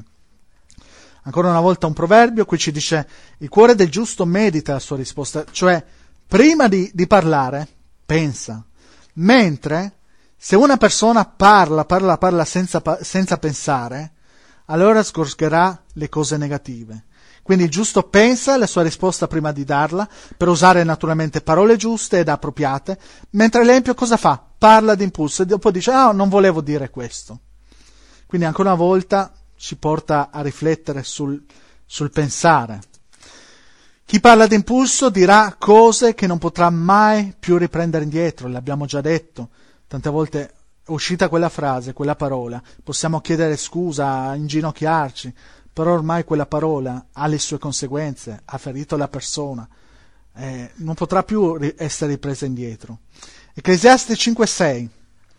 Speaker 1: Ancora una volta un proverbio, qui ci dice il cuore del giusto medita la sua risposta, cioè prima di parlare pensa, mentre se una persona parla senza pensare, allora sgorgerà le cose negative. Quindi il giusto pensa la sua risposta prima di darla, per usare naturalmente parole giuste ed appropriate, mentre l'empio cosa fa? Parla d'impulso e dopo dice non volevo dire questo. Quindi ancora una volta ci porta a riflettere sul pensare. Chi parla d'impulso dirà cose che non potrà mai più riprendere indietro, l'abbiamo già detto. Tante volte è uscita quella frase, quella parola, possiamo chiedere scusa, inginocchiarci, però ormai quella parola ha le sue conseguenze, ha ferito la persona, non potrà più essere ripresa indietro. Ecclesiaste 5:6.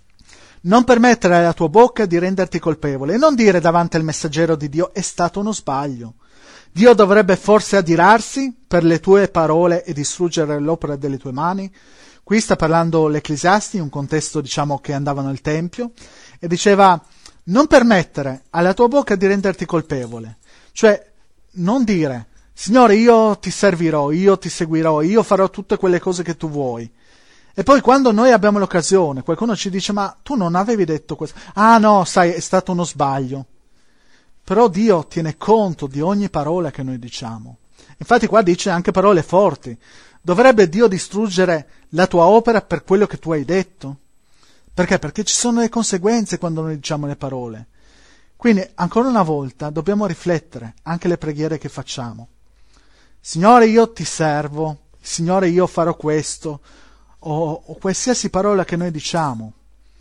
Speaker 1: Non permettere alla tua bocca di renderti colpevole e non dire davanti al messaggero di Dio è stato uno sbaglio. Dio dovrebbe forse adirarsi per le tue parole e distruggere l'opera delle tue mani? Qui sta parlando l'Ecclesiasti in un contesto che andavano al Tempio e diceva non permettere alla tua bocca di renderti colpevole, cioè non dire Signore io ti servirò, io ti seguirò, io farò tutte quelle cose che tu vuoi. E poi quando noi abbiamo l'occasione, qualcuno ci dice ma tu non avevi detto questo, no, sai, è stato uno sbaglio. Però Dio tiene conto di ogni parola che noi diciamo. Infatti qua dice anche parole forti. Dovrebbe Dio distruggere la tua opera per quello che tu hai detto? Perché? Perché ci sono le conseguenze quando noi diciamo le parole. Quindi, ancora una volta, dobbiamo riflettere anche le preghiere che facciamo. Signore, io ti servo, Signore, io farò questo, o qualsiasi parola che noi diciamo.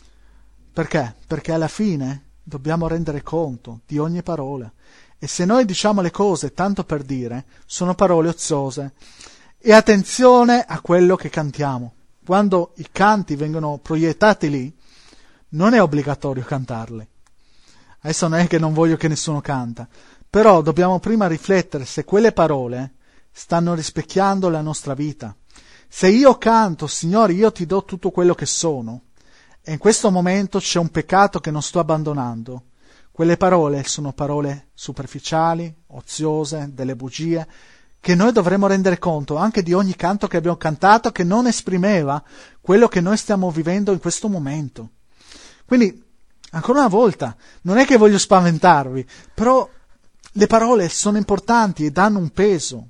Speaker 1: Perché? Perché alla fine dobbiamo rendere conto di ogni parola. E se noi diciamo le cose tanto per dire, sono parole oziose. E attenzione a quello che cantiamo. Quando i canti vengono proiettati lì, non è obbligatorio cantarli. Adesso non è che non voglio che nessuno canta, però dobbiamo prima riflettere se quelle parole stanno rispecchiando la nostra vita. Se io canto, Signore, io ti do tutto quello che sono, e in questo momento c'è un peccato che non sto abbandonando, quelle parole sono parole superficiali, oziose, delle bugie, che noi dovremmo rendere conto anche di ogni canto che abbiamo cantato che non esprimeva quello che noi stiamo vivendo in questo momento. Quindi, ancora una volta, non è che voglio spaventarvi, però le parole sono importanti e danno un peso.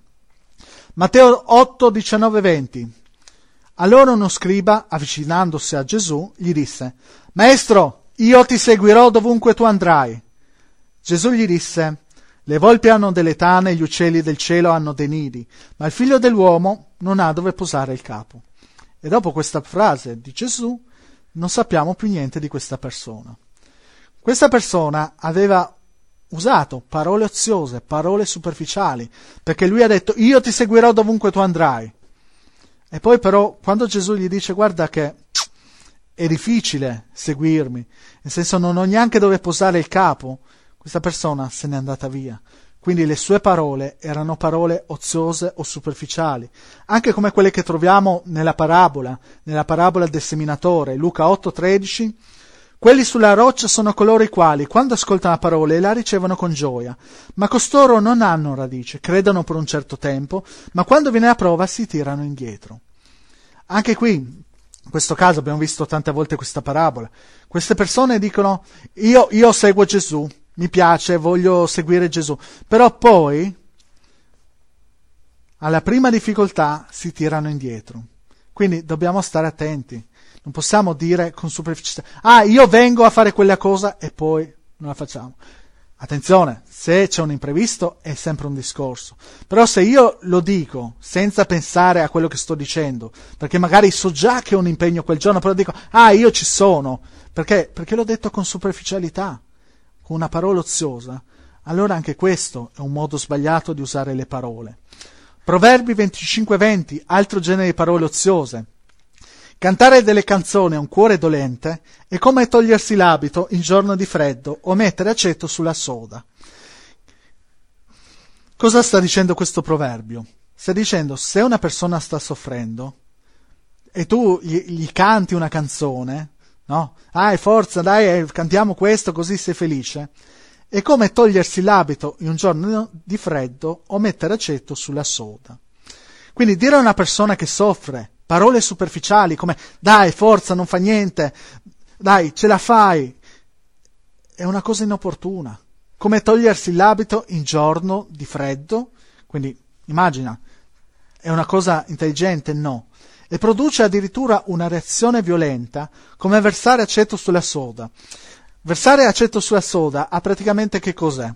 Speaker 1: Matteo 8, 19, 20. Allora uno scriba, avvicinandosi a Gesù, gli disse: Maestro, io ti seguirò dovunque tu andrai. Gesù gli disse: le volpi hanno delle tane e gli uccelli del cielo hanno dei nidi, ma il figlio dell'uomo non ha dove posare il capo. E dopo questa frase di Gesù non sappiamo più niente di questa persona. Questa persona aveva usato parole oziose, parole superficiali, perché lui ha detto io ti seguirò dovunque tu andrai. E poi però quando Gesù gli dice guarda che è difficile seguirmi, nel senso non ho neanche dove posare il capo, questa persona se n'è andata via. Quindi le sue parole erano parole oziose o superficiali, anche come quelle che troviamo nella parabola del seminatore, Luca 8,13. Quelli sulla roccia sono coloro i quali, quando ascoltano la parola, la ricevono con gioia, ma costoro non hanno radice, credono per un certo tempo, ma quando viene la prova si tirano indietro. Anche qui, in questo caso, abbiamo visto tante volte questa parabola. Queste persone dicono, io seguo Gesù, mi piace, voglio seguire Gesù, però poi, alla prima difficoltà, si tirano indietro. Quindi dobbiamo stare attenti. Non possiamo dire con superficialità, io vengo a fare quella cosa e poi non la facciamo. Attenzione, se c'è un imprevisto è sempre un discorso. Però se io lo dico senza pensare a quello che sto dicendo, perché magari so già che ho un impegno quel giorno, però dico, io ci sono, perché l'ho detto con superficialità. con una parola oziosa, allora anche questo è un modo sbagliato di usare le parole. Proverbi 25:20, altro genere di parole oziose. Cantare delle canzoni a un cuore dolente è come togliersi l'abito in giorno di freddo o mettere aceto sulla soda. Cosa sta dicendo questo proverbio? Sta dicendo, se una persona sta soffrendo e tu gli canti una canzone, no? Forza, dai, cantiamo questo così sei felice, è come togliersi l'abito in un giorno di freddo o mettere aceto sulla soda. Quindi dire a una persona che soffre parole superficiali come dai, forza, non fa niente, dai, ce la fai, è una cosa inopportuna. Come togliersi l'abito in giorno di freddo, quindi immagina, è una cosa intelligente? No. E produce addirittura una reazione violenta, come versare aceto sulla soda. Versare aceto sulla soda ha praticamente che cos'è?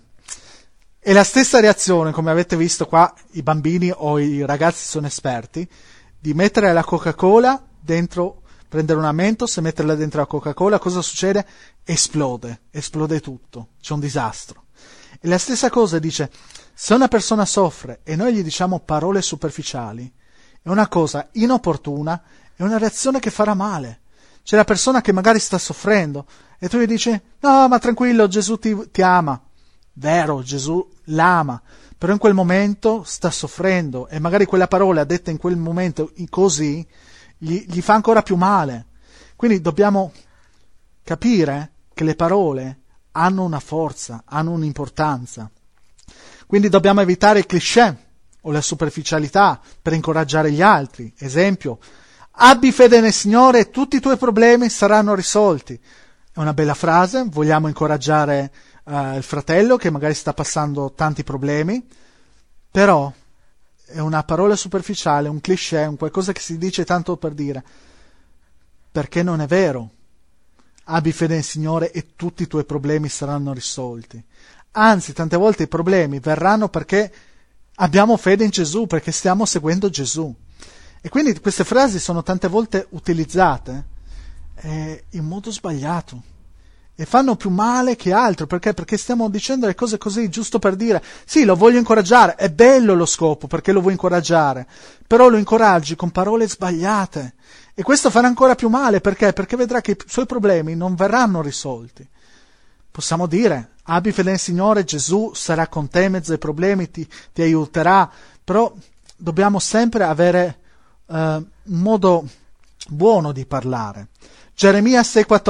Speaker 1: È la stessa reazione, come avete visto qua, i bambini o i ragazzi sono esperti, di mettere la Coca-Cola dentro, prendere una Mentos e metterla dentro la Coca-Cola, cosa succede? Esplode tutto, c'è un disastro. E la stessa cosa dice, se una persona soffre e noi gli diciamo parole superficiali, è una cosa inopportuna, è una reazione che farà male. C'è la persona che magari sta soffrendo e tu gli dici, no, ma tranquillo, Gesù ti ama. Vero, Gesù l'ama, però in quel momento sta soffrendo e magari quella parola detta in quel momento così gli fa ancora più male. Quindi dobbiamo capire che le parole hanno una forza, hanno un'importanza. Quindi dobbiamo evitare i cliché o la superficialità per incoraggiare gli altri. Esempio, abbi fede nel Signore e tutti i tuoi problemi saranno risolti. È una bella frase, vogliamo incoraggiare il fratello che magari sta passando tanti problemi, però è una parola superficiale, un cliché, un qualcosa che si dice tanto per dire, perché non è vero. Abbi fede nel Signore e tutti i tuoi problemi saranno risolti. Anzi, tante volte i problemi verranno perché abbiamo fede in Gesù, perché stiamo seguendo Gesù. E quindi queste frasi sono tante volte utilizzate in modo sbagliato e fanno più male che altro. Perché stiamo dicendo le cose così giusto per dire sì, lo voglio incoraggiare, è bello lo scopo perché lo vuoi incoraggiare, però lo incoraggi con parole sbagliate e questo farà ancora più male. Perché vedrà che i suoi problemi non verranno risolti. Possiamo dire abbi fede nel Signore, Gesù sarà con te in mezzo ai problemi, ti aiuterà, però dobbiamo sempre avere un modo buono di parlare. Geremia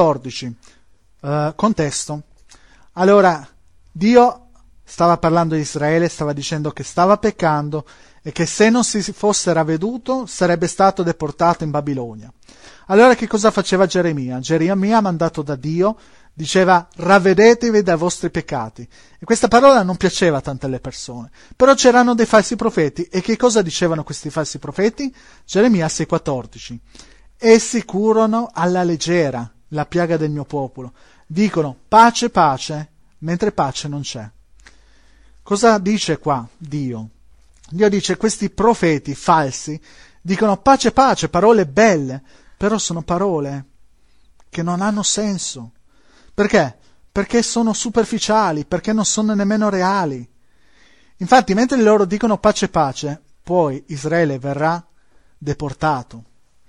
Speaker 1: 6,14, contesto. Allora, Dio stava parlando di Israele, stava dicendo che stava peccando e che se non si fosse ravveduto sarebbe stato deportato in Babilonia. Allora che cosa faceva Geremia? Geremia, mandato da Dio, diceva ravvedetevi dai vostri peccati. E questa parola non piaceva tanto alle persone. Però c'erano dei falsi profeti. E che cosa dicevano questi falsi profeti? Geremia 6,14. Essi curano alla leggera la piaga del mio popolo. Dicono pace, pace, mentre pace non c'è. Cosa dice qua Dio? Dio dice questi profeti falsi dicono pace, pace, parole belle, però sono parole che non hanno senso. Perché? Perché sono superficiali, perché non sono nemmeno reali. Infatti, mentre loro dicono pace pace, poi Israele verrà deportato.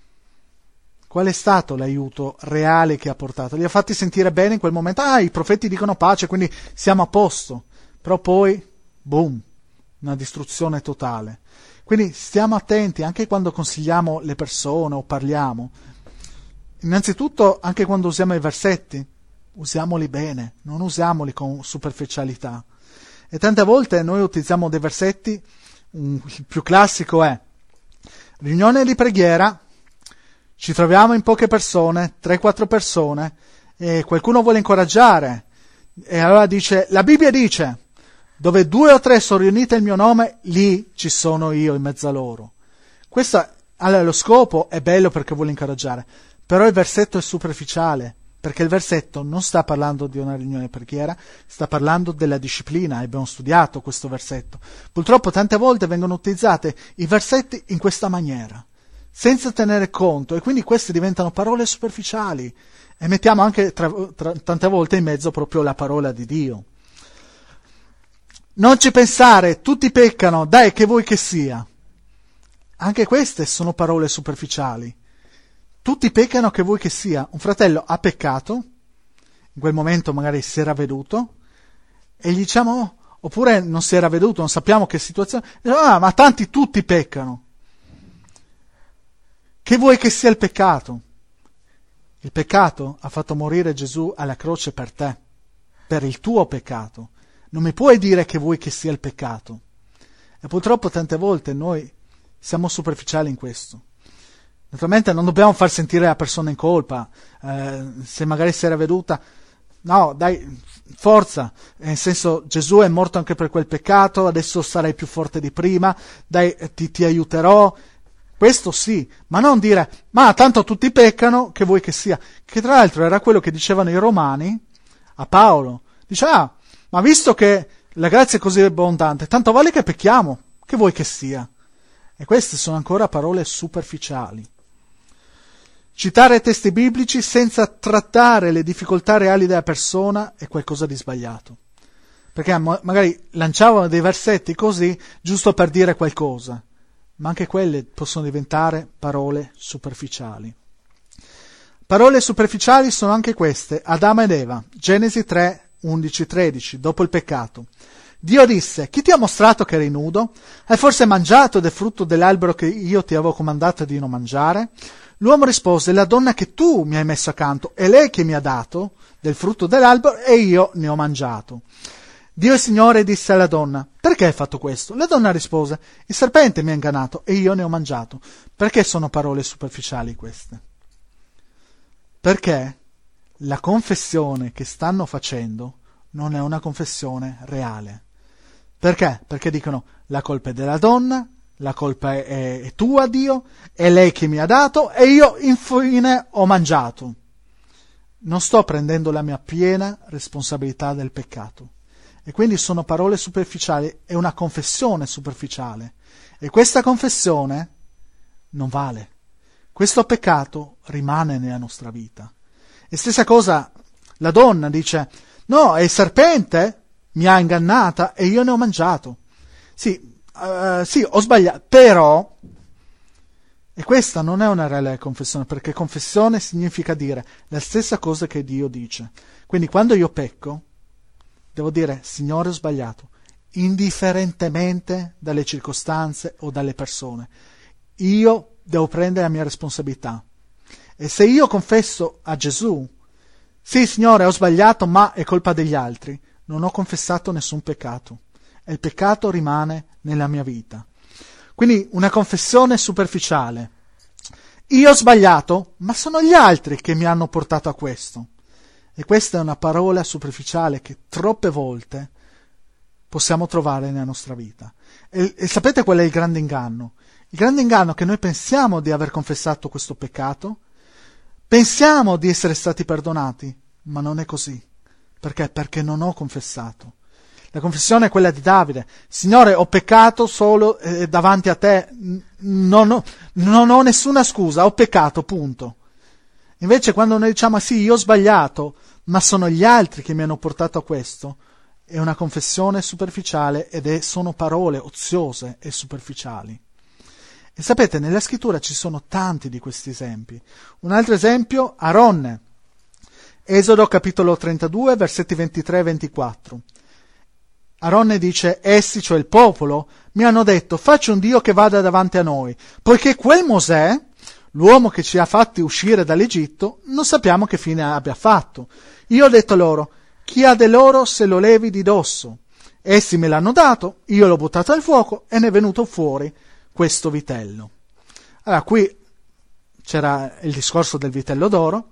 Speaker 1: Qual è stato l'aiuto reale che ha portato? Li ha fatti sentire bene in quel momento. I profeti dicono pace, quindi siamo a posto. Però poi, boom, una distruzione totale. Quindi stiamo attenti anche quando consigliamo le persone o parliamo. Innanzitutto, anche quando usiamo i versetti, usiamoli bene, non usiamoli con superficialità. E tante volte noi utilizziamo dei versetti, il più classico è riunione di preghiera, ci troviamo in poche persone, 3-4 persone, e qualcuno vuole incoraggiare, e allora dice, la Bibbia dice, dove 2 o 3 sono riunite il mio nome, lì ci sono io in mezzo a loro. Allora, lo scopo è bello perché vuole incoraggiare, però il versetto è superficiale, perché il versetto non sta parlando di una riunione di preghiera, sta parlando della disciplina, abbiamo studiato questo versetto. Purtroppo tante volte vengono utilizzati i versetti in questa maniera, senza tenere conto, e quindi queste diventano parole superficiali, e mettiamo anche tante volte in mezzo proprio la parola di Dio. Non ci pensare, tutti peccano, dai che vuoi che sia. Anche queste sono parole superficiali. Tutti peccano, che vuoi che sia. Un fratello ha peccato, in quel momento magari si era veduto, e gli diciamo, oppure non si era veduto, non sappiamo che situazione, ma tanti tutti peccano. Che vuoi che sia il peccato? Il peccato ha fatto morire Gesù alla croce per te, per il tuo peccato. Non mi puoi dire che vuoi che sia il peccato. E purtroppo tante volte noi siamo superficiali in questo. Naturalmente non dobbiamo far sentire la persona in colpa, se magari si era veduta, no, dai, forza, nel senso, Gesù è morto anche per quel peccato, adesso sarai più forte di prima, dai, ti aiuterò. Questo sì, ma non dire, ma tanto tutti peccano, che vuoi che sia. Che tra l'altro era quello che dicevano i Romani a Paolo. Dice, ma visto che la grazia è così abbondante, tanto vale che pecchiamo, che vuoi che sia. E queste sono ancora parole superficiali. Citare testi biblici senza trattare le difficoltà reali della persona è qualcosa di sbagliato. Perché magari lanciavano dei versetti così, giusto per dire qualcosa. Ma anche quelle possono diventare parole superficiali. Parole superficiali sono anche queste, Adamo ed Eva, Genesi 3, 11-13, dopo il peccato. Dio disse, chi ti ha mostrato che eri nudo? Hai forse mangiato del frutto dell'albero che io ti avevo comandato di non mangiare? L'uomo rispose, la donna che tu mi hai messo accanto, è lei che mi ha dato del frutto dell'albero e io ne ho mangiato. Dio il Signore disse alla donna, perché hai fatto questo? La donna rispose, il serpente mi ha ingannato e io ne ho mangiato. Perché sono parole superficiali queste? Perché la confessione che stanno facendo non è una confessione reale. Perché? Perché dicono, la colpa è della donna, la colpa è tua, Dio, è lei che mi ha dato e io infine ho mangiato. Non sto prendendo la mia piena responsabilità del peccato. E quindi sono parole superficiali, è una confessione superficiale. E questa confessione non vale. Questo peccato rimane nella nostra vita. E stessa cosa, la donna dice, no, è il serpente, mi ha ingannata e io ne ho mangiato. Sì, ho sbagliato, però, e questa non è una reale confessione, perché confessione significa dire la stessa cosa che Dio dice. Quindi quando io pecco, devo dire, Signore, ho sbagliato, indifferentemente dalle circostanze o dalle persone. Io devo prendere la mia responsabilità. E se io confesso a Gesù, sì, Signore, ho sbagliato, ma è colpa degli altri, non ho confessato nessun peccato. E il peccato rimane nella mia vita. Quindi una confessione superficiale. Io ho sbagliato, ma sono gli altri che mi hanno portato a questo. E questa è una parola superficiale che troppe volte possiamo trovare nella nostra vita. E sapete qual è il grande inganno? Il grande inganno è che noi pensiamo di aver confessato questo peccato, pensiamo di essere stati perdonati, ma non è così. Perché? Perché non ho confessato. La confessione è quella di Davide. Signore, ho peccato solo davanti a te, non ho nessuna scusa, ho peccato, punto. Invece quando noi diciamo sì, io ho sbagliato, ma sono gli altri che mi hanno portato a questo, è una confessione superficiale ed sono parole oziose e superficiali. E sapete, nella scrittura ci sono tanti di questi esempi. Un altro esempio, Aronne. Esodo capitolo 32, versetti 23 e 24. Aronne dice, essi, cioè il popolo, mi hanno detto, facci un Dio che vada davanti a noi, poiché quel Mosè, l'uomo che ci ha fatti uscire dall'Egitto, non sappiamo che fine abbia fatto. Io ho detto loro, chi ha dell'oro se lo levi di dosso. Essi me l'hanno dato, io l'ho buttato al fuoco e ne è venuto fuori questo vitello. Allora, qui c'era il discorso del vitello d'oro.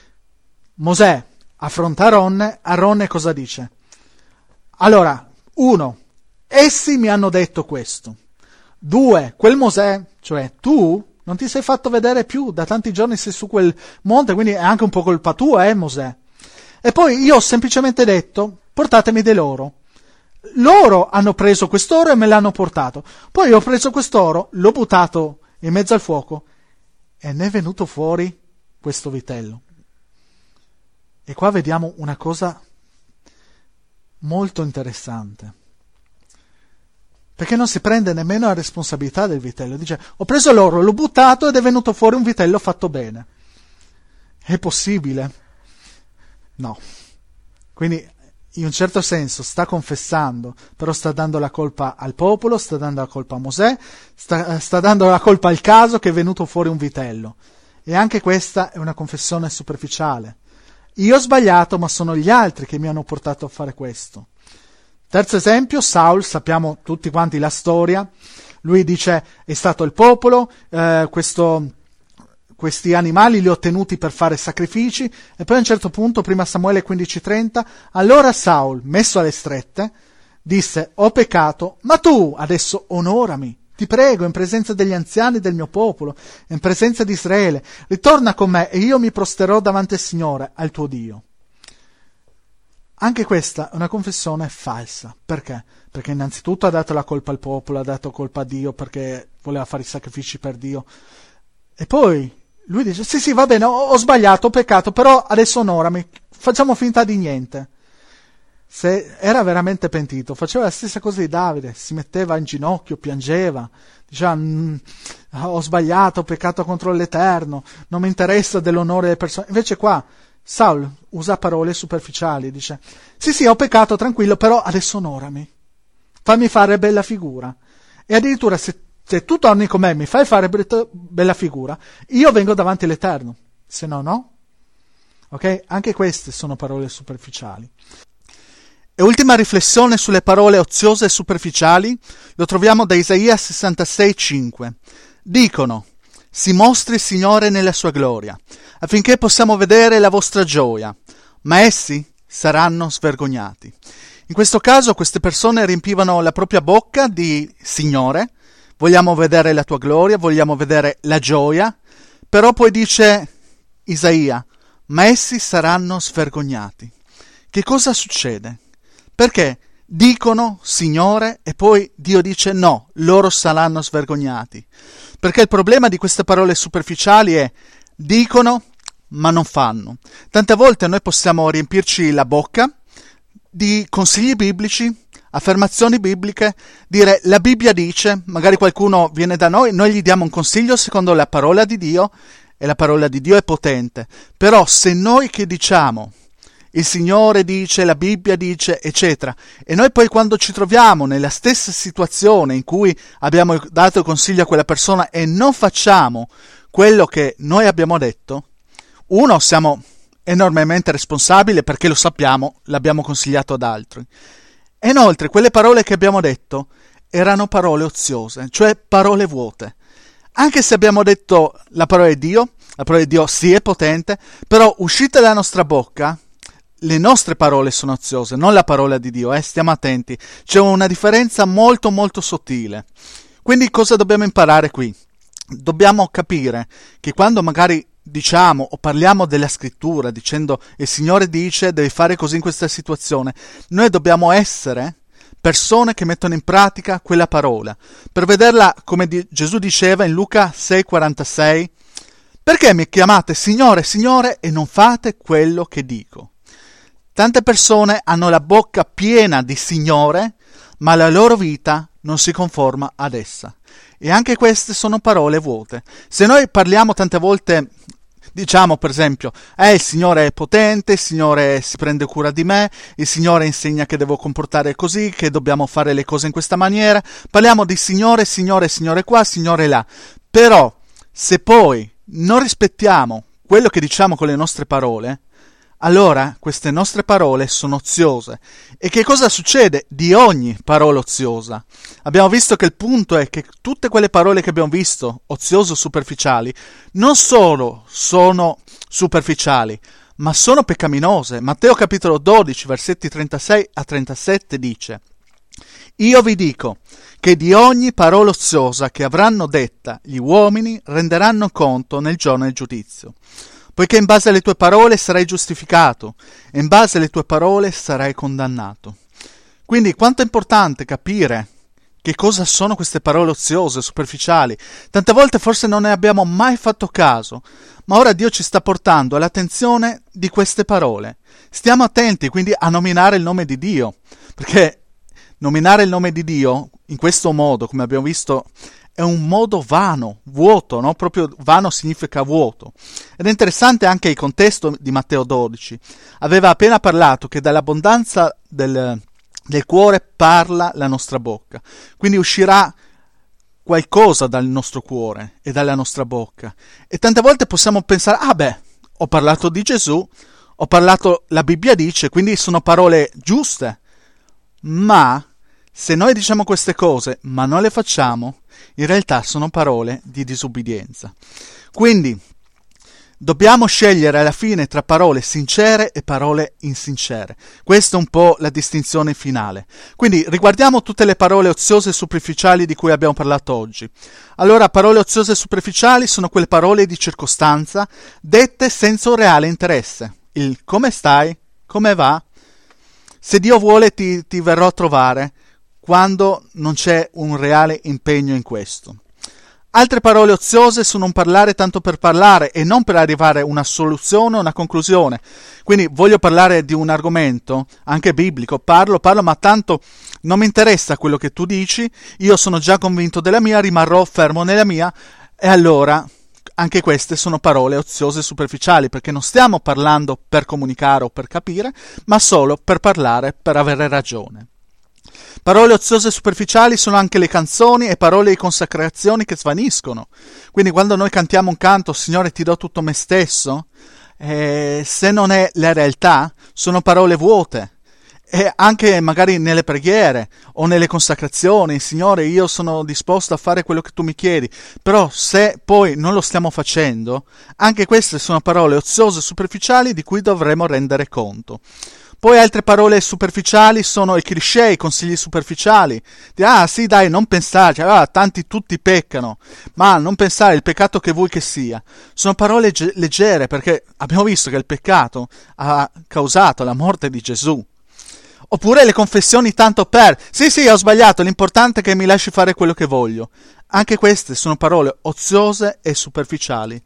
Speaker 1: Mosè affronta Aronne cosa dice? Allora, 1, essi mi hanno detto questo. 2, quel Mosè, cioè tu, non ti sei fatto vedere più, da tanti giorni sei su quel monte, quindi è anche un po' colpa tua, Mosè. E poi io ho semplicemente detto, portatemi dell'oro. Loro hanno preso quest'oro e me l'hanno portato. Poi ho preso quest'oro, l'ho buttato in mezzo al fuoco e ne è venuto fuori questo vitello. E qua vediamo una cosa molto interessante, perché non si prende nemmeno la responsabilità del vitello. Dice: ho preso l'oro, l'ho buttato ed è venuto fuori un vitello fatto bene. È possibile? No. Quindi in un certo senso sta confessando, però sta dando la colpa al popolo, sta dando la colpa a Mosè, sta dando la colpa al caso che è venuto fuori un vitello. E anche questa è una confessione superficiale. Io ho sbagliato, ma sono gli altri che mi hanno portato a fare questo. Terzo esempio, Saul, sappiamo tutti quanti la storia. Lui dice: è stato il popolo, questi animali li ho tenuti per fare sacrifici. E poi a un certo punto, prima Samuele 15:30, allora Saul, messo alle strette, disse: ho peccato, ma tu adesso onorami, ti prego, in presenza degli anziani del mio popolo, in presenza di Israele, ritorna con me e io mi prosterò davanti al Signore, al tuo Dio. Anche questa è una confessione falsa. Perché? Perché innanzitutto ha dato la colpa al popolo, ha dato colpa a Dio perché voleva fare i sacrifici per Dio. E poi lui dice: sì, va bene, ho sbagliato, ho peccato, però adesso onorami, facciamo finta di niente. Se era veramente pentito, faceva la stessa cosa di Davide, si metteva in ginocchio, piangeva, diceva: ho sbagliato, ho peccato contro l'Eterno, non mi interessa dell'onore delle persone. Invece qua Saul usa parole superficiali, dice: sì, ho peccato, tranquillo, però adesso onorami, fammi fare bella figura. E addirittura se tu torni con me, mi fai fare bella figura, io vengo davanti all'Eterno, se no no. Ok? Anche queste sono parole superficiali. E ultima riflessione sulle parole oziose e superficiali lo troviamo da Isaia 66,5. Dicono: si mostri il Signore nella sua gloria, affinché possiamo vedere la vostra gioia, ma essi saranno svergognati. In questo caso queste persone riempivano la propria bocca di Signore, vogliamo vedere la tua gloria, vogliamo vedere la gioia, però poi dice Isaia: ma essi saranno svergognati. Che cosa succede? Perché dicono Signore e poi Dio dice no, loro saranno svergognati. Perché il problema di queste parole superficiali è: dicono ma non fanno. Tante volte noi possiamo riempirci la bocca di consigli biblici, affermazioni bibliche, dire la Bibbia dice, magari qualcuno viene da noi gli diamo un consiglio secondo la parola di Dio e la parola di Dio è potente. Però se noi che diciamo il Signore dice, la Bibbia dice, eccetera, e noi poi quando ci troviamo nella stessa situazione in cui abbiamo dato il consiglio a quella persona e non facciamo quello che noi abbiamo detto, uno, siamo enormemente responsabili perché lo sappiamo, l'abbiamo consigliato ad altri. E inoltre quelle parole che abbiamo detto erano parole oziose, cioè parole vuote. Anche se abbiamo detto la parola di Dio sì è potente, però uscite dalla nostra bocca le nostre parole sono oziose, non la parola di Dio, stiamo attenti. C'è una differenza molto molto sottile. Quindi cosa dobbiamo imparare qui? Dobbiamo capire che quando magari diciamo o parliamo della scrittura dicendo il Signore dice devi fare così in questa situazione, noi dobbiamo essere persone che mettono in pratica quella parola, per vederla come Gesù diceva in Luca 6,46: perché mi chiamate Signore, Signore e non fate quello che dico? Tante persone hanno la bocca piena di Signore, ma la loro vita non si conforma ad essa. E anche queste sono parole vuote. Se noi parliamo tante volte, diciamo per esempio, il Signore è potente, il Signore si prende cura di me, il Signore insegna che devo comportare così, che dobbiamo fare le cose in questa maniera, parliamo di Signore, Signore, Signore qua, Signore là. Però, se poi non rispettiamo quello che diciamo con le nostre parole, allora queste nostre parole sono oziose. E che cosa succede di ogni parola oziosa? Abbiamo visto che il punto è che tutte quelle parole che abbiamo visto, oziose o superficiali, non solo sono superficiali, ma sono peccaminose. Matteo capitolo 12, versetti 36 a 37 dice: io vi dico che di ogni parola oziosa che avranno detta gli uomini renderanno conto nel giorno del giudizio. Poiché in base alle tue parole sarai giustificato e in base alle tue parole sarai condannato. Quindi quanto è importante capire che cosa sono queste parole oziose, superficiali. Tante volte forse non ne abbiamo mai fatto caso, ma ora Dio ci sta portando all'attenzione di queste parole. Stiamo attenti quindi a nominare il nome di Dio, perché nominare il nome di Dio in questo modo, come abbiamo visto, è un modo vano, vuoto, no? Proprio vano significa vuoto. Ed è interessante anche il contesto di Matteo 12. Aveva appena parlato che dall'abbondanza del cuore parla la nostra bocca. Quindi uscirà qualcosa dal nostro cuore e dalla nostra bocca. E tante volte possiamo pensare, ho parlato di Gesù, ho parlato, la Bibbia dice, quindi sono parole giuste. Ma se noi diciamo queste cose, ma non le facciamo, in realtà sono parole di disubbidienza. Quindi dobbiamo scegliere alla fine tra parole sincere e parole insincere. Questa è un po' la distinzione finale. Quindi riguardiamo tutte le parole oziose e superficiali di cui abbiamo parlato oggi. Allora, parole oziose e superficiali sono quelle parole di circostanza dette senza un reale interesse. Il come stai? Come va? Se Dio vuole ti verrò a trovare, quando non c'è un reale impegno in questo. Altre parole oziose sono un parlare tanto per parlare e non per arrivare a una soluzione o una conclusione. Quindi voglio parlare di un argomento, anche biblico, parlo, ma tanto non mi interessa quello che tu dici, io sono già convinto della mia, rimarrò fermo nella mia, e allora anche queste sono parole oziose e superficiali, perché non stiamo parlando per comunicare o per capire, ma solo per parlare, per avere ragione. Parole oziose e superficiali sono anche le canzoni e parole di consacrazione che svaniscono. Quindi quando noi cantiamo un canto, Signore ti do tutto me stesso, se non è la realtà, sono parole vuote. E anche magari nelle preghiere o nelle consacrazioni, Signore, io sono disposto a fare quello che tu mi chiedi, però se poi non lo stiamo facendo, anche queste sono parole oziose e superficiali di cui dovremo rendere conto. Poi altre parole superficiali sono i cliché, i consigli superficiali. Sì dai, non pensarci, tanti tutti peccano, ma non pensare il peccato che vuoi che sia. Sono parole leggere, perché abbiamo visto che il peccato ha causato la morte di Gesù. Oppure le confessioni tanto per, sì, ho sbagliato, l'importante è che mi lasci fare quello che voglio. Anche queste sono parole oziose e superficiali.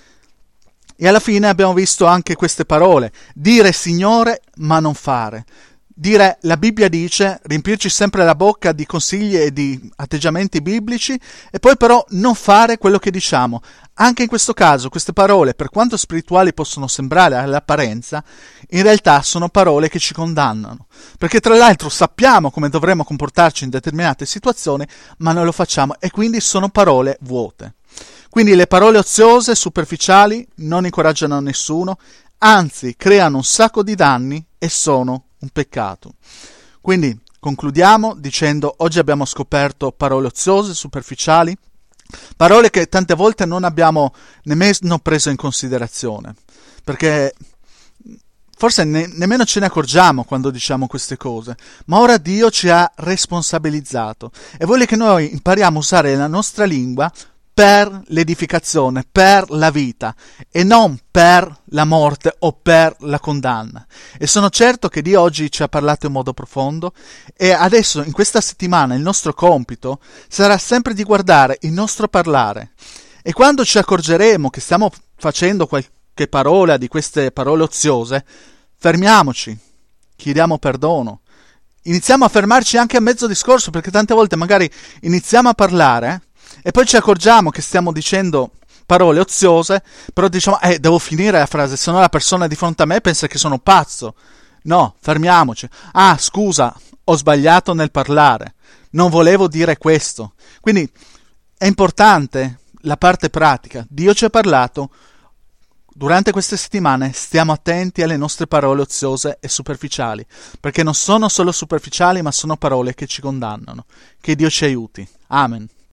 Speaker 1: E alla fine abbiamo visto anche queste parole, dire Signore ma non fare. Dire la Bibbia dice, riempirci sempre la bocca di consigli e di atteggiamenti biblici e poi però non fare quello che diciamo. Anche in questo caso queste parole, per quanto spirituali possono sembrare all'apparenza, in realtà sono parole che ci condannano. Perché tra l'altro sappiamo come dovremmo comportarci in determinate situazioni, ma non lo facciamo e quindi sono parole vuote. Quindi le parole oziose, superficiali, non incoraggiano nessuno, anzi creano un sacco di danni e sono un peccato. Quindi concludiamo dicendo: oggi abbiamo scoperto parole oziose, superficiali, parole che tante volte non abbiamo nemmeno preso in considerazione, perché forse nemmeno ce ne accorgiamo quando diciamo queste cose, ma ora Dio ci ha responsabilizzato e vuole che noi impariamo a usare la nostra lingua per l'edificazione, per la vita e non per la morte o per la condanna. E sono certo che Dio oggi ci ha parlato in modo profondo e adesso in questa settimana il nostro compito sarà sempre di guardare il nostro parlare e quando ci accorgeremo che stiamo facendo qualche parola di queste parole oziose, fermiamoci, chiediamo perdono, iniziamo a fermarci anche a mezzo discorso, perché tante volte magari iniziamo a parlare e poi ci accorgiamo che stiamo dicendo parole oziose, però diciamo, devo finire la frase, se no la persona di fronte a me pensa che sono pazzo. No, fermiamoci. Scusa, ho sbagliato nel parlare, non volevo dire questo. Quindi è importante la parte pratica. Dio ci ha parlato. Durante queste settimane stiamo attenti alle nostre parole oziose e superficiali, perché non sono solo superficiali, ma sono parole che ci condannano. Che Dio ci aiuti. Amen.